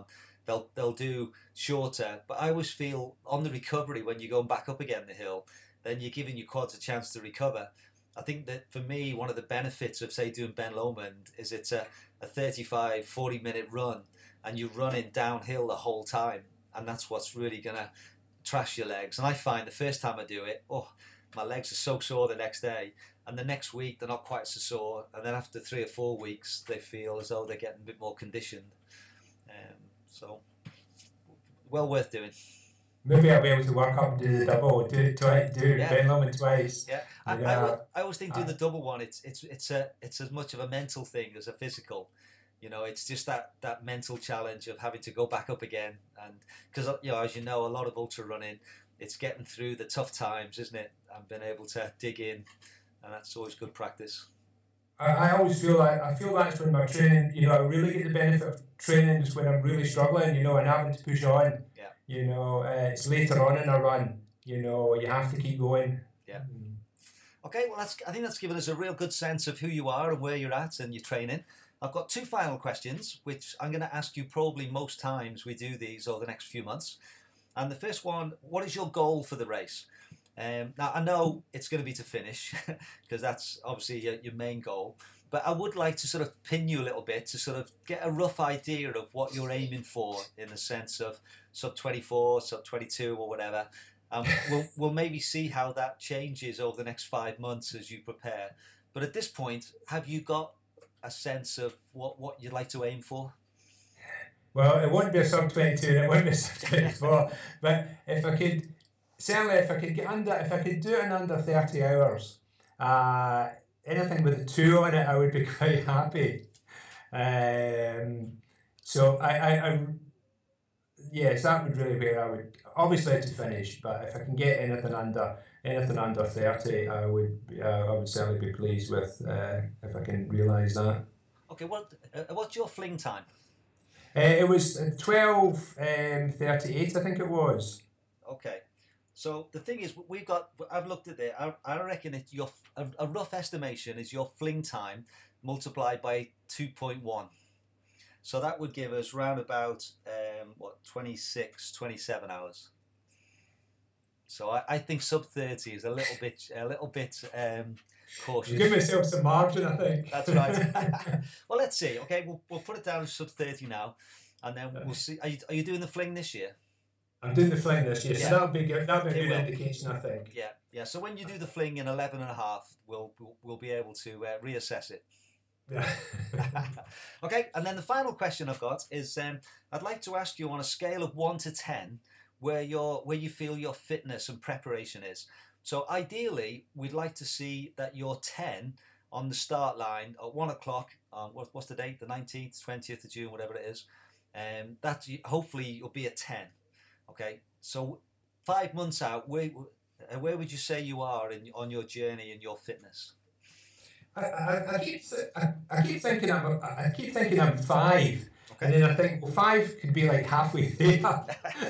they'll they'll do shorter. But I always feel on the recovery when you're going back up again the hill, then you're giving your quads a chance to recover. I think that for me, one of the benefits of say doing Ben Lomond is it's a, a thirty-five, forty minute run, and you're running downhill the whole time, and that's what's really gonna trash your legs. And I find the first time I do it, oh, my legs are so sore the next day, and the next week they're not quite so sore, and then after three or four weeks they feel as though they're getting a bit more conditioned. Um, so well worth doing. Maybe I'll be able to work up and do the double, do twice, do Yeah. Ben Lomond twice. Yeah, I, I, al- I always think do the double one. It's it's it's a it's as much of a mental thing as a physical. You know, it's just that, that mental challenge of having to go back up again, and because you know, as you know, a lot of ultra running, it's getting through the tough times, isn't it? And being able to dig in, and that's always good practice. I, I always feel like I feel that's when my training, you know, I really get the benefit of training is when I'm really struggling, you know, and having to push on. Yeah. You know, uh, it's later on in a run. You know, you have to keep going. Yeah. Okay, well, that's I think that's given us a real good sense of who you are and where you're at and your training. I've got two final questions, which I'm going to ask you probably most times we do these over the next few months. And the first one, what is your goal for the race? Um, now, I know it's going to be to finish, because that's obviously your, your main goal. But I would like to sort of pin you a little bit to sort of get a rough idea of what you're aiming for in the sense of sub twenty-four, sub twenty-two or whatever. Um, we'll, we'll maybe see how that changes over the next five months as you prepare. But at this point, have you got a sense of what, what you'd like to aim for? Well, it won't be a sub twenty-two and it won't be a sub twenty-four, but if I could, certainly if I could get under, if I could do it in under thirty hours, uh, anything with a two on it, I would be quite happy. Um, so I, I, I, yes, that would really be, I would, obviously to finish, but if I can get anything under, anything under thirty, I would, uh, I would certainly be pleased with, uh, if I can realise that. Okay, what uh, what's your fling time? Uh, it was twelve thirty-eight, I think it was. Okay, so the thing is, we've got. I've looked at it. I, I reckon it's your a, a rough estimation is your fling time multiplied by two point one. So that would give us round about um, what twenty-six, twenty-seven hours. So I, I think sub thirty is a little bit a little bit um, cautious. Give myself some margin, I think. That's right. Well, let's see. Okay, we'll we'll put it down as sub thirty now, and then we'll see. Are you, are you doing the fling this year? I'm doing the fling this year, Yeah. so that'll be good. That'll be a It good will. indication, I think. Yeah, yeah. So when you do the fling in eleven and a half, we'll we'll, we'll be able to uh, reassess it. Yeah. Okay, and then the final question I've got is um, I'd like to ask you on a scale of one to ten where your where you feel your fitness and preparation is. So ideally, we'd like to see that you're ten on the start line at one o'clock. Um, what, what's the date? The nineteenth, twentieth of June, whatever it is. Um, that hopefully you'll be at ten. Okay, so five months out, where where would you say you are in on your journey and your fitness? I, I, I keep th- I, I keep thinking I'm I keep thinking I'm five, Okay. and then I think well five could be like halfway there.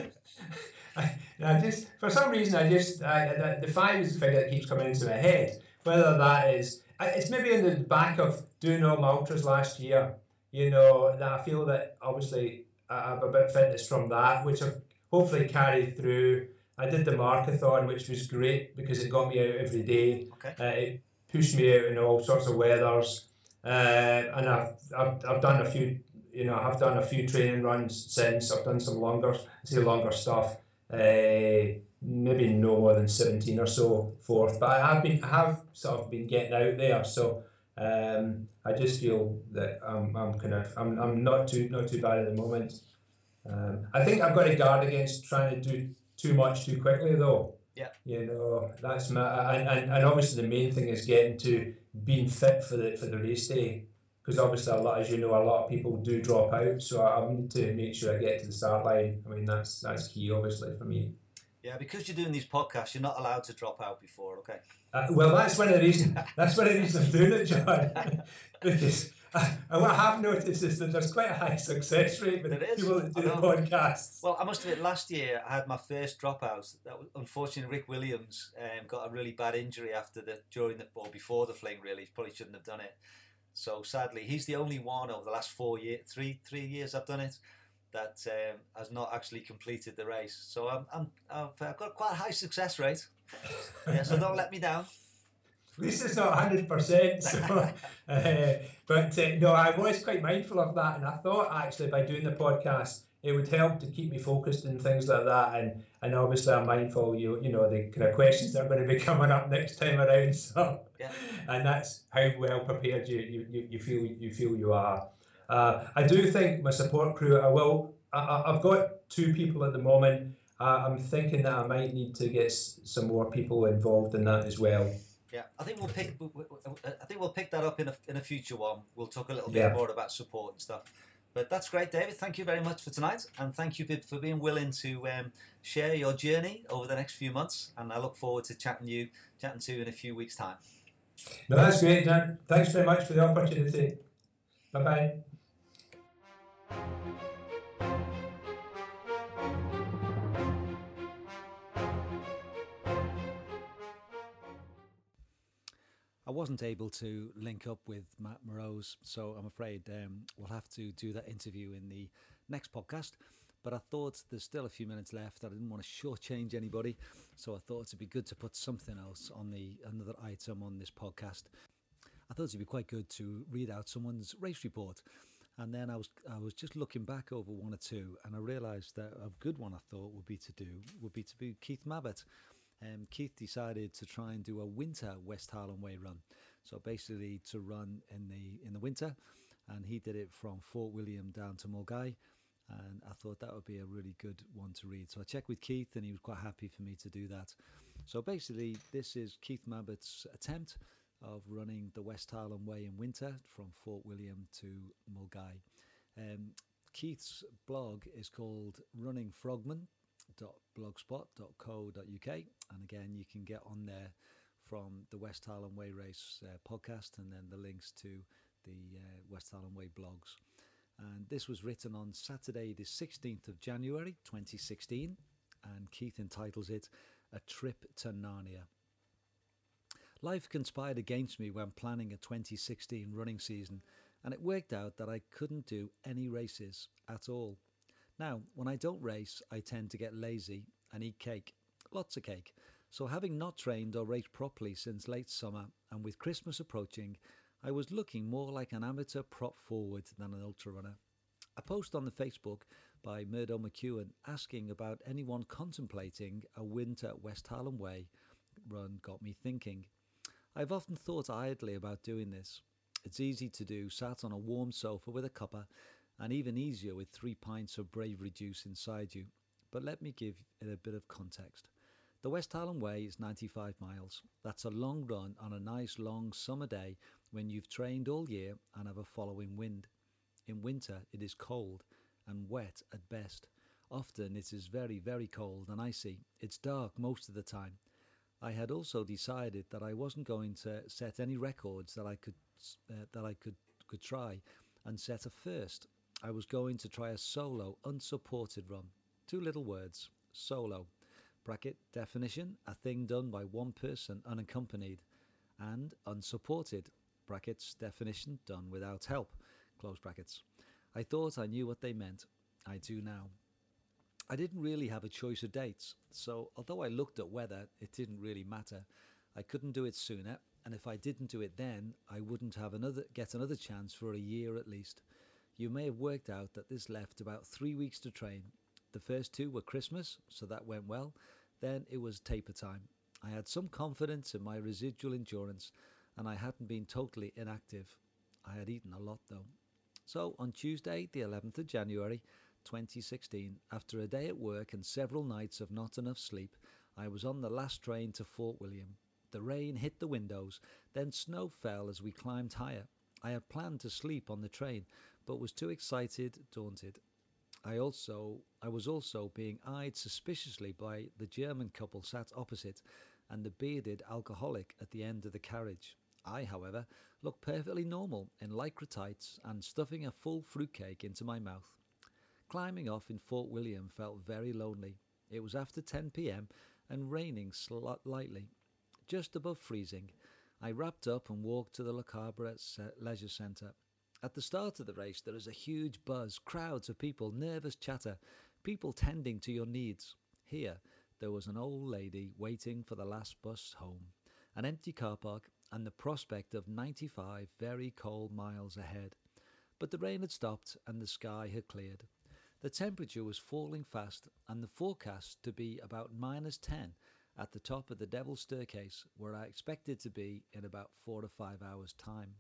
I, I just for some reason I just I, the, the five is the figure that keeps coming into my head. Whether that is I- it's maybe in the back of doing all my ultras last year, you know, that I feel that obviously I have a bit of fitness from that, which I've hopefully carried through. I did the Markathon, which was great because it got me out every day. Okay. Uh, it pushed me out in all sorts of weathers, uh, and I've, I've I've done a few, you know, I've done a few training runs since. I've done some longer, say longer stuff, uh, maybe no more than seventeen or so forth. But I have been, I have sort of been getting out there, so um, I just feel that I'm, I'm kind of, I'm, I'm not too, not too bad at the moment. Um, I think I've got to guard against trying to do too much too quickly, though. Yeah. You know, that's my and, and, and obviously the main thing is getting to being fit for the for the race day, because obviously a lot, as you know, a lot of people do drop out. So I, I need to make sure I get to the start line. I mean, that's that's key, obviously, for me. Yeah, because you're doing these podcasts, you're not allowed to drop out before. Okay. Uh, well, that's one of the reasons. That's one of the reasons I'm doing it, John. Because uh, what I have noticed is that there's quite a high success rate with There is. people that do I the know. podcasts. Well, I must admit, last year I had my first dropout. That was, unfortunately, Rick Williams um, got a really bad injury after the during the or before the fling. Really, he probably shouldn't have done it. So sadly, he's the only one over the last four years, three three years I've done it. that um, has not actually completed the race. So I'm, I'm, I've uh, got quite a high success rate. Yeah, so don't let me down. At least it's not one hundred percent. So, uh, but uh, no, I was quite mindful of that. And I thought actually by doing the podcast, it would help to keep me focused and things like that. And and obviously I'm mindful, you you know, the kind of questions that are going to be coming up next time around. So, yeah. And that's how well prepared you, you, you, you feel you feel you are. Uh, I do think my support crew, I will, I, I've got two people at the moment. Uh, I'm thinking that I might need to get s- some more people involved in that as well. Yeah, I think we'll pick. I think we'll pick that up in a in a future one. We'll talk a little Yeah. bit more about support and stuff. But that's great, David. Thank you very much for tonight, and thank you for, for being willing to um, share your journey over the next few months. And I look forward to chatting you, chatting to you in a few weeks' time. No, that's great, Dan. Thanks very much for the opportunity. Bye bye. I wasn't able to link up with Matt Morose, so I'm afraid um, we'll have to do that interview in the next podcast. But I thought there's still a few minutes left. I didn't want to shortchange anybody, so I thought it'd be good to put something else on the another item on this podcast. I thought it'd be quite good to read out someone's race report, and then I was I was just looking back over one or two, and I realised that a good one I thought would be to do would be to be Keith Mabbott. Um, Keith decided to try and do a winter West Highland Way run, so basically to run in the in the winter, and he did it from Fort William down to Mulgai, and I thought that would be a really good one to read. So I checked with Keith, and he was quite happy for me to do that. So basically, this is Keith Mabbott's attempt of running the West Highland Way in winter from Fort William to Mulgai. Um, Keith's blog is called Running Frogman dot blogspot dot co dot uk, and again you can get on there from the West Highland Way Race uh, podcast, and then the links to the uh, West Highland Way blogs. And this was written on Saturday the sixteenth of January twenty sixteen, and Keith entitles it A Trip to Narnia. Life conspired against me when planning a twenty sixteen running season, and it worked out that I couldn't do any races at all. Now, when I don't race, I tend to get lazy and eat cake, lots of cake. So having not trained or raced properly since late summer, and with Christmas approaching, I was looking more like an amateur prop forward than an ultra runner. A post on the Facebook by Murdo McEwen asking about anyone contemplating a winter West Highland Way run got me thinking. I've often thought idly about doing this. It's easy to do sat on a warm sofa with a cuppa, and even easier with three pints of bravery juice inside you. But let me give it a bit of context. The West Highland Way is ninety-five miles. That's a long run on a nice long summer day when you've trained all year and have a following wind. In winter it is cold and wet at best. Often it is very, very cold and icy. It's dark most of the time. I had also decided that I wasn't going to set any records that I could uh, that I could could try and set a first. I was going to try a solo, unsupported run. Two little words, solo. Bracket definition, a thing done by one person unaccompanied. And unsupported, brackets definition, done without help, close brackets. I thought I knew what they meant. I do now. I didn't really have a choice of dates, so although I looked at weather, it didn't really matter. I couldn't do it sooner, and if I didn't do it then, I wouldn't have another get another chance for a year at least. You may have worked out that this left about three weeks to train. The first two were Christmas, so that went well. Then it was taper time. I had some confidence in my residual endurance, and I hadn't been totally inactive. I had eaten a lot though. So on Tuesday, the eleventh of January, twenty sixteen, after a day at work and several nights of not enough sleep, I was on the last train to Fort William. The rain hit the windows, then snow fell as we climbed higher. I had planned to sleep on the train, but was too excited, daunted. I also, I was also being eyed suspiciously by the German couple sat opposite and the bearded alcoholic at the end of the carriage. I, however, looked perfectly normal in lycra tights and stuffing a full fruitcake into my mouth. Climbing off in Fort William felt very lonely. It was after ten p.m. and raining slightly, just above freezing. I wrapped up and walked to the Le Cabre Leisure Centre. At the start of the race, there is a huge buzz, crowds of people, nervous chatter, people tending to your needs. Here, there was an old lady waiting for the last bus home, an empty car park, and the prospect of ninety-five very cold miles ahead. But the rain had stopped and the sky had cleared. The temperature was falling fast, and the forecast to be about minus ten at the top of the Devil's Staircase, where I expected to be in about four to five hours' time.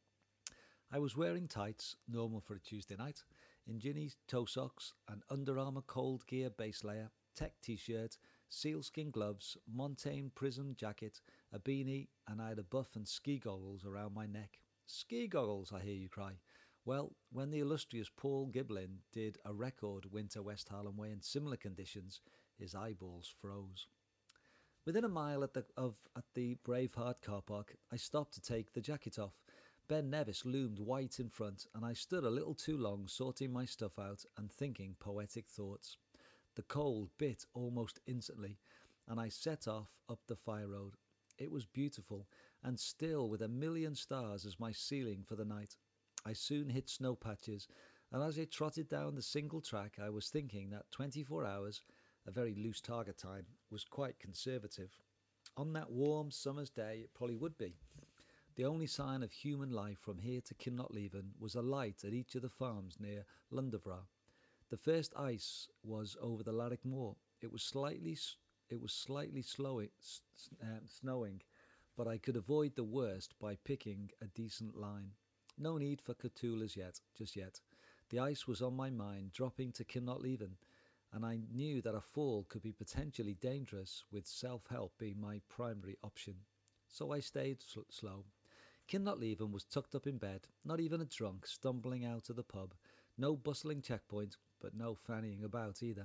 I was wearing tights, normal for a Tuesday night, Injini toe socks, an Under Armour Cold Gear base layer, tech t-shirt, sealskin gloves, Montaigne Prism jacket, a beanie, and I had a buff and ski goggles around my neck. Ski goggles, I hear you cry. Well, when the illustrious Paul Giblin did a record Winter West Harlem Way in similar conditions, his eyeballs froze. Within a mile at the, of at the Braveheart car park, I stopped to take the jacket off. Ben Nevis loomed white in front, and I stood a little too long sorting my stuff out and thinking poetic thoughts. The cold bit almost instantly, and I set off up the fire road. It was beautiful, and still with a million stars as my ceiling for the night. I soon hit snow patches, and as I trotted down the single track, I was thinking that twenty-four hours, a very loose target time, was quite conservative. On that warm summer's day, it probably would be. The only sign of human life from here to Kinlochleven was a light at each of the farms near Lundavra. The first ice was over the Larrick Moor. It was slightly, it was slightly slowing, uh, snowing, but I could avoid the worst by picking a decent line. No need for Catulas yet, just yet. The ice was on my mind, dropping to Kinlochleven, and I knew that a fall could be potentially dangerous, with self-help being my primary option. So I stayed sl- slow. Kinlochleven was tucked up in bed, not even a drunk stumbling out of the pub, no bustling checkpoint, but no fannying about either.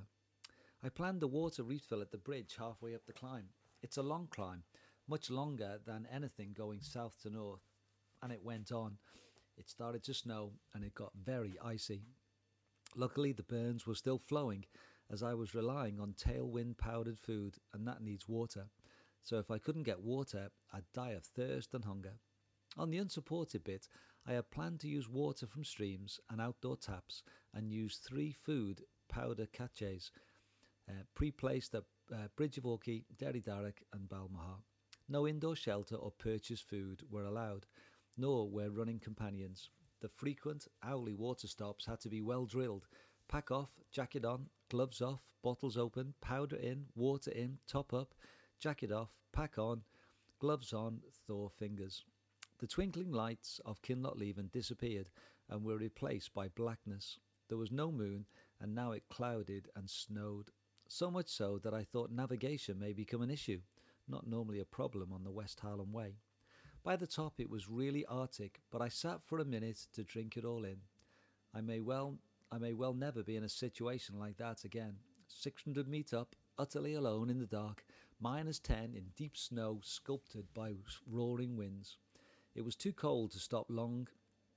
I planned a water refill at the bridge halfway up the climb. It's a long climb, much longer than anything going south to north, and it went on. It started to snow, and it got very icy. Luckily, the burns were still flowing, as I was relying on tailwind powdered food, and that needs water. So if I couldn't get water, I'd die of thirst and hunger. On the unsupported bit, I had planned to use water from streams and outdoor taps, and use three food powder caches, uh, pre-placed at uh, Bridge of Orkney, Derry Darragh and Balmahar. No indoor shelter or purchased food were allowed, nor were running companions. The frequent Owley water stops had to be well drilled. Pack off, jacket on, gloves off, bottles open, powder in, water in, top up, jacket off, pack on, gloves on, thaw fingers. The twinkling lights of Kinlochleven disappeared and were replaced by blackness. There was no moon, and now it clouded and snowed. So much so that I thought navigation may become an issue, not normally a problem on the West Harlem Way. By the top it was really arctic, but I sat for a minute to drink it all in. I may well I may well never be in a situation like that again. six hundred metres up, utterly alone in the dark, minus ten in deep snow sculpted by roaring winds. It was too cold to stop long,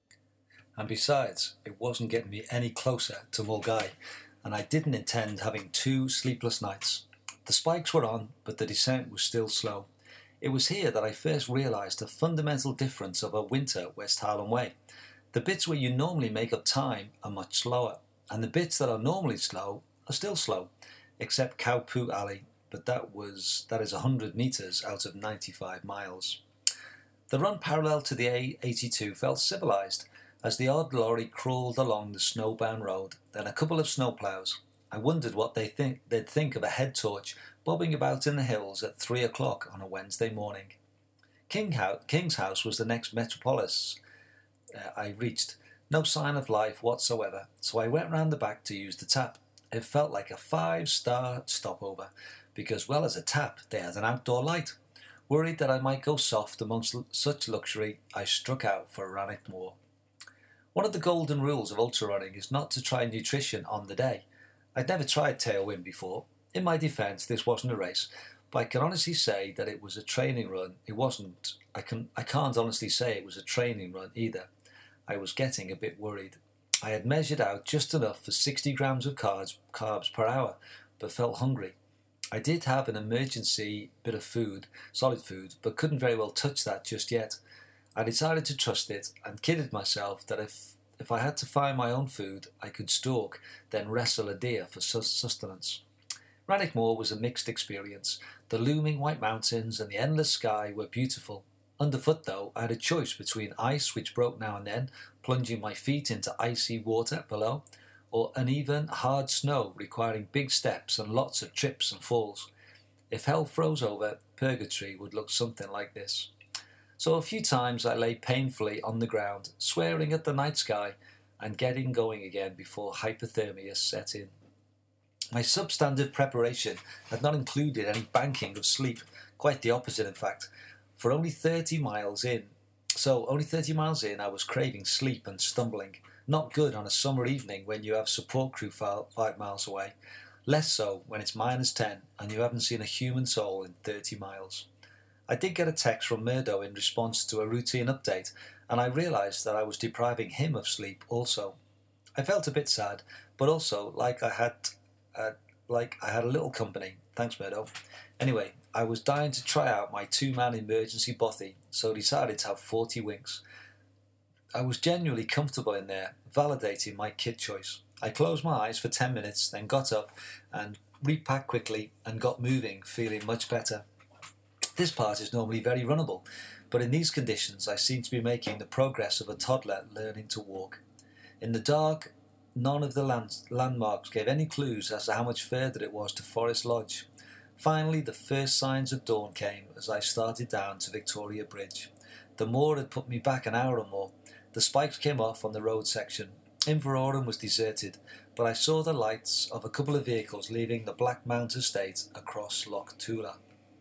and besides, it wasn't getting me any closer to Mulgai, and I didn't intend having two sleepless nights. The spikes were on, but the descent was still slow. It was here that I first realised the fundamental difference of a winter West Harlem Way. The bits where you normally make up time are much slower, and the bits that are normally slow are still slow, except Cowpoo Alley, but that was that is one hundred metres out of ninety-five miles. The run parallel to the A eighty-two felt civilised, as the odd lorry crawled along the snowbound road, then a couple of snowplows. I wondered what they think they'd think of a head torch bobbing about in the hills at three o'clock on a Wednesday morning. King House, King's House was the next metropolis uh, I reached. No sign of life whatsoever, so I went round the back to use the tap. It felt like a five-star stopover, because well as a tap, they had an outdoor light. Worried that I might go soft amongst such luxury, I struck out for Rannoch Moor. One of the golden rules of ultra running is not to try nutrition on the day. I'd never tried tailwind before. In my defence, this wasn't a race, but I can honestly say that it was a training run. It wasn't. I can. I can't honestly say it was a training run either. I was getting a bit worried. I had measured out just enough for sixty grams of carbs, carbs per hour, but felt hungry. I did have an emergency bit of food, solid food, but couldn't very well touch that just yet. I decided to trust it and kidded myself that if, if I had to find my own food, I could stalk, then wrestle a deer for sustenance. Rannoch Moor was a mixed experience. The looming white mountains and the endless sky were beautiful. Underfoot, though, I had a choice between ice, which broke now and then, plunging my feet into icy water below, or uneven, hard snow requiring big steps and lots of trips and falls. If hell froze over, purgatory would look something like this. So a few times I lay painfully on the ground, swearing at the night sky and getting going again before hypothermia set in. My substandard preparation had not included any banking of sleep, quite the opposite in fact. For only thirty miles in, so only thirty miles in I was craving sleep and stumbling. Not good on a summer evening when you have support crew five miles away. Less so when it's minus ten and you haven't seen a human soul in thirty miles. I did get a text from Murdo in response to a routine update, and I realised that I was depriving him of sleep also. I felt a bit sad, but also like I had, uh, like I had a little company. Thanks, Murdo. Anyway, I was dying to try out my two-man emergency bothy, so decided to have forty winks. I was genuinely comfortable in there, validating my kit choice. I closed my eyes for ten minutes, then got up and repacked quickly and got moving, feeling much better. This part is normally very runnable, but in these conditions I seem to be making the progress of a toddler learning to walk. In the dark, none of the land landmarks gave any clues as to how much further it was to Forest Lodge. Finally, the first signs of dawn came as I started down to Victoria Bridge. The moor had put me back an hour or more. The spikes came off on the road section. Inverrowden was deserted, but I saw the lights of a couple of vehicles leaving the Black Mount estate across Loch Tula.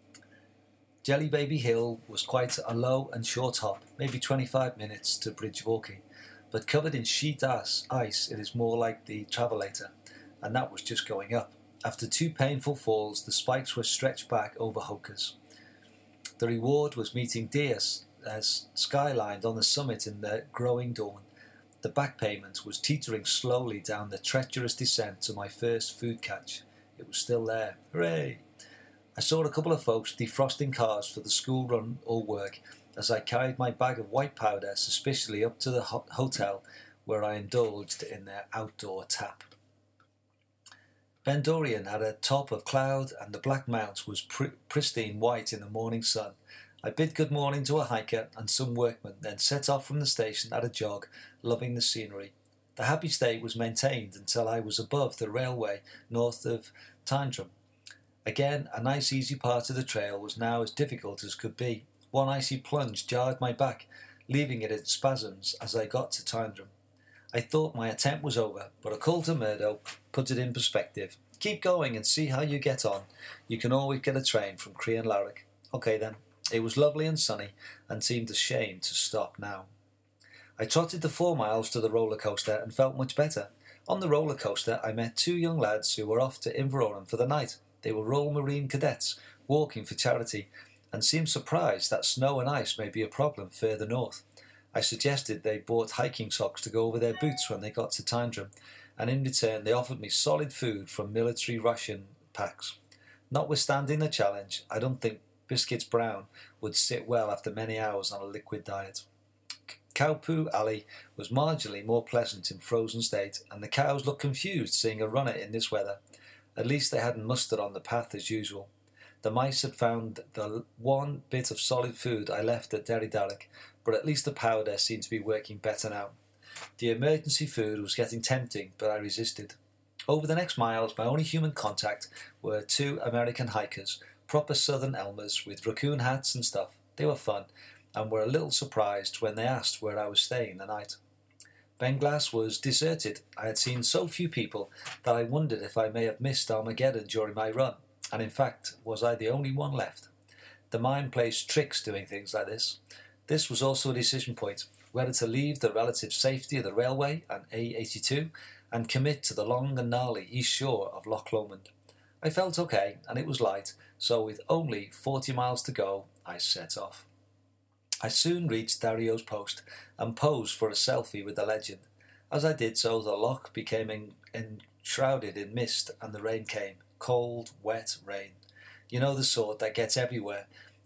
Jelly Baby Hill was quite a low and short hop, maybe twenty-five minutes to Bridgevorkey, but covered in sheet ice, ice it is more like the Travelator, and that was just going up. After two painful falls, the spikes were stretched back over hokers. The reward was meeting deer as skylined on the summit in the growing dawn. The back payment was teetering slowly down the treacherous descent to my first food catch. It was still there. Hooray! I saw a couple of folks defrosting cars for the school run or work as I carried my bag of white powder suspiciously up to the ho- hotel where I indulged in their outdoor tap. Ben Dorian had a top of cloud and the Black Mount was pr- pristine white in the morning sun. I bid good morning to a hiker and some workmen, then set off from the station at a jog, loving the scenery. The happy state was maintained until I was above the railway north of Tyndrum. Again, a nice easy part of the trail was now as difficult as could be. One icy plunge jarred my back, leaving it in spasms as I got to Tyndrum. I thought my attempt was over, but a call to Murdo put it in perspective. Keep going and see how you get on. You can always get a train from Crianlarich. Okay then. It was lovely and sunny, and seemed a shame to stop now. I trotted the four miles to the roller coaster and felt much better. On the roller coaster, I met two young lads who were off to Inverrowden for the night. They were Royal Marine cadets, walking for charity, and seemed surprised that snow and ice may be a problem further north. I suggested they bought hiking socks to go over their boots when they got to Tyndrum, and in return they offered me solid food from military ration packs. Notwithstanding the challenge, I don't think Biscuits Brown would sit well after many hours on a liquid diet. Cowpoo Alley was marginally more pleasant in frozen state, and the cows looked confused seeing a runner in this weather. At least they hadn't mustered on the path as usual. The mice had found the one bit of solid food I left at Derry Darroch, but at least the powder seemed to be working better now. The emergency food was getting tempting, but I resisted. Over the next miles, my only human contact were two American hikers, proper southern Elmers with raccoon hats and stuff. They were fun, and were a little surprised when they asked where I was staying the night. Benglass was deserted. I had seen so few people that I wondered if I may have missed Armageddon during my run, and in fact, was I the only one left? The mind plays tricks doing things like this. This was also a decision point, whether to leave the relative safety of the railway and A eighty-two and commit to the long and gnarly east shore of Loch Lomond. I felt okay, and it was light, so with only forty miles to go, I set off. I soon reached Dario's post and posed for a selfie with the legend. As I did so, the loch became enshrouded in mist and the rain came. Cold, wet rain. You know the sort that gets everywhere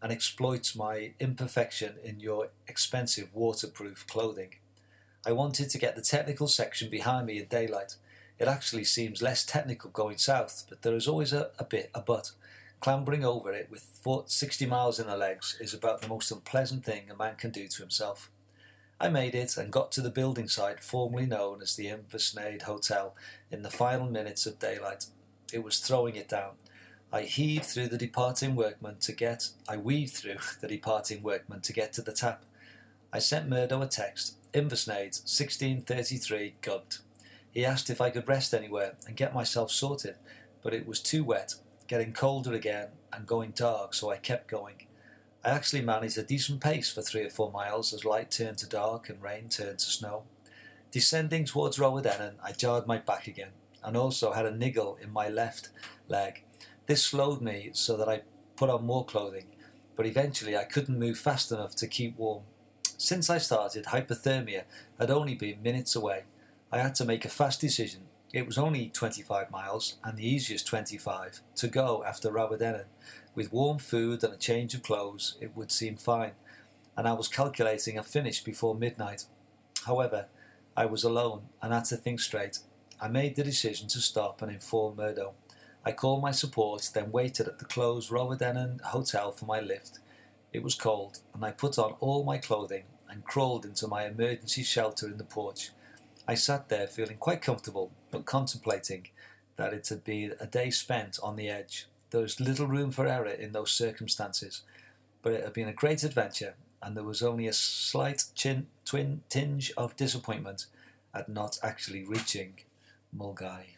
and exploits my imperfection in your expensive waterproof clothing. I wanted to get the technical section behind me in daylight. It actually seems less technical going south, but there is always a, a bit, a but. Clambering over it with sixty miles in the legs is about the most unpleasant thing a man can do to himself. I made it and got to the building site formerly known as the Inversnaid Hotel in the final minutes of daylight. It was throwing it down. I heaved through the departing workmen to get, I weaved through the departing workmen to get to the tap. I sent Murdo a text, Inversnaid, sixteen thirty-three, gubbed. He asked if I could rest anywhere and get myself sorted, but it was too wet, getting colder again and going dark, so I kept going. I actually managed a decent pace for three or four miles as light turned to dark and rain turned to snow. Descending towards Rowadennan, I jarred my back again, and also had a niggle in my left leg. This slowed me so that I put on more clothing, but eventually I couldn't move fast enough to keep warm. Since I started, hypothermia had only been minutes away. I had to make a fast decision. It was only twenty-five miles, and the easiest twenty-five, to go after Rowadennan. With warm food and a change of clothes, it would seem fine, and I was calculating a finish before midnight. However, I was alone and had to think straight. I made the decision to stop and inform Murdo. I called my support, then waited at the closed Rowadennan Hotel for my lift. It was cold, and I put on all my clothing and crawled into my emergency shelter in the porch. I sat there feeling quite comfortable, but contemplating that it had been a day spent on the edge. There was little room for error in those circumstances, but it had been a great adventure, and there was only a slight chin, twin tinge of disappointment at not actually reaching Mulgai.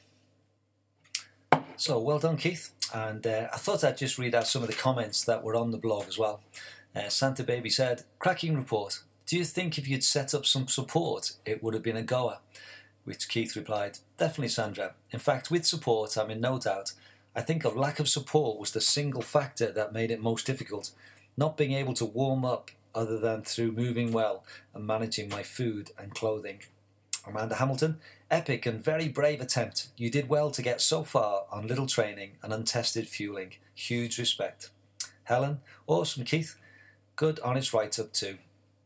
So, well done, Keith. And uh, I thought I'd just read out some of the comments that were on the blog as well. Uh, Santa Baby said, cracking report. Do you think if you'd set up some support, it would have been a goer? Which Keith replied, definitely, Sandra. In fact, with support, I'm in no doubt. I think a lack of support was the single factor that made it most difficult. Not being able to warm up other than through moving well and managing my food and clothing. Amanda Hamilton, epic and very brave attempt. You did well to get so far on little training and untested fueling. Huge respect. Helen, awesome, Keith. Good, honest write-up too.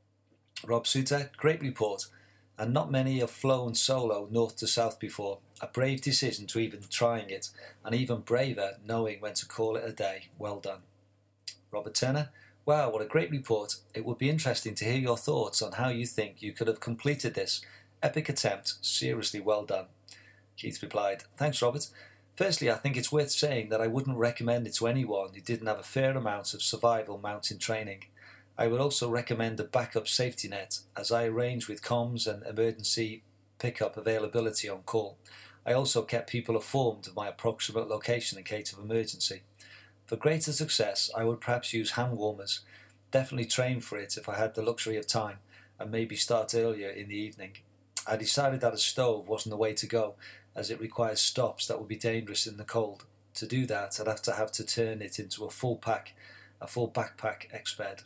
Rob Suter, great report. And not many have flown solo north to south before. A brave decision to even trying it, and even braver knowing when to call it a day. Well done. Robert Turner, wow, what a great report. It would be interesting to hear your thoughts on how you think you could have completed this. Epic attempt, seriously well done. Keith replied, thanks, Robert. Firstly, I think it's worth saying that I wouldn't recommend it to anyone who didn't have a fair amount of survival mountain training. I would also recommend a backup safety net, as I arranged with comms and emergency pickup availability on call. I also kept people informed of my approximate location in case of emergency. For greater success, I would perhaps use hand warmers. Definitely train for it if I had the luxury of time, and maybe start earlier in the evening. I decided that a stove wasn't the way to go, as it requires stops that would be dangerous in the cold. To do that, I'd have to have to turn it into a full pack, a full backpack exped.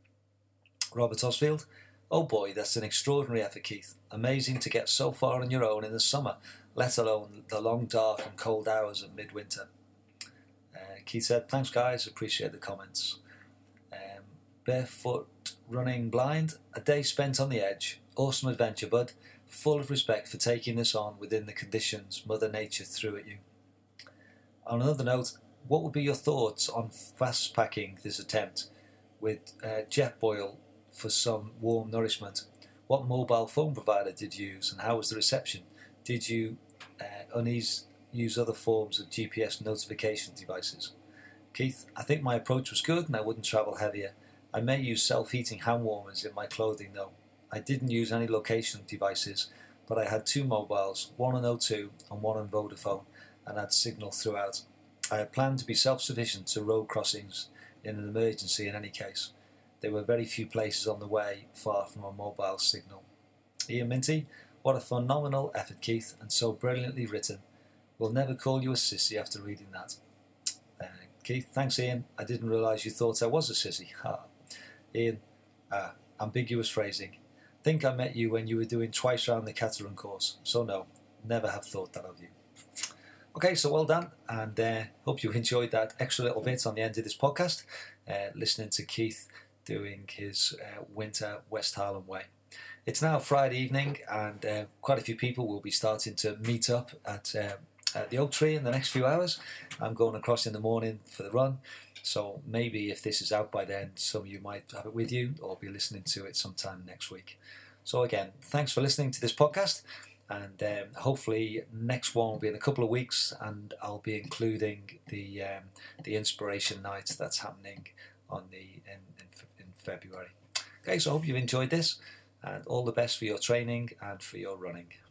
Robert Osfield, oh boy, that's an extraordinary effort, Keith. Amazing to get so far on your own in the summer, let alone the long, dark and cold hours of midwinter. Uh, Keith said, thanks guys, appreciate the comments. Um, barefoot running blind, a day spent on the edge. Awesome adventure, bud. Full of respect for taking this on within the conditions Mother Nature threw at you. On another note, what would be your thoughts on fast packing this attempt with uh, Jetboil for some warm nourishment? What mobile phone provider did you use and how was the reception? Did you uh, unease, use other forms of G P S notification devices? Keith, I think my approach was good and I wouldn't travel heavier. I may use self-heating hand warmers in my clothing though. I didn't use any location devices, but I had two mobiles, one on O two and one on Vodafone, and had signal throughout. I had planned to be self-sufficient to road crossings in an emergency in any case. There were very few places on the way far from a mobile signal. Ian Minty, what a phenomenal effort, Keith, and so brilliantly written. We'll never call you a sissy after reading that. Uh, Keith, thanks Ian. I didn't realise you thought I was a sissy. Ha. Ian, uh, ambiguous phrasing. Think I met you when you were doing twice round the Cateran course, so no, never have thought that of you. Okay, so well done, and uh, hope you enjoyed that extra little bit on the end of this podcast, uh, listening to Keith doing his uh, winter West Highland Way. It's now Friday evening, and uh, quite a few people will be starting to meet up at, uh, at the Oak Tree in the next few hours. I'm going across in the morning for the run, so maybe if this is out by then, some of you might have it with you or be listening to it sometime next week. So again, thanks for listening to this podcast, and um, hopefully next one will be in a couple of weeks, and I'll be including the um, the inspiration night that's happening on the in, in, in February. Okay, so I hope you've enjoyed this, and all the best for your training and for your running.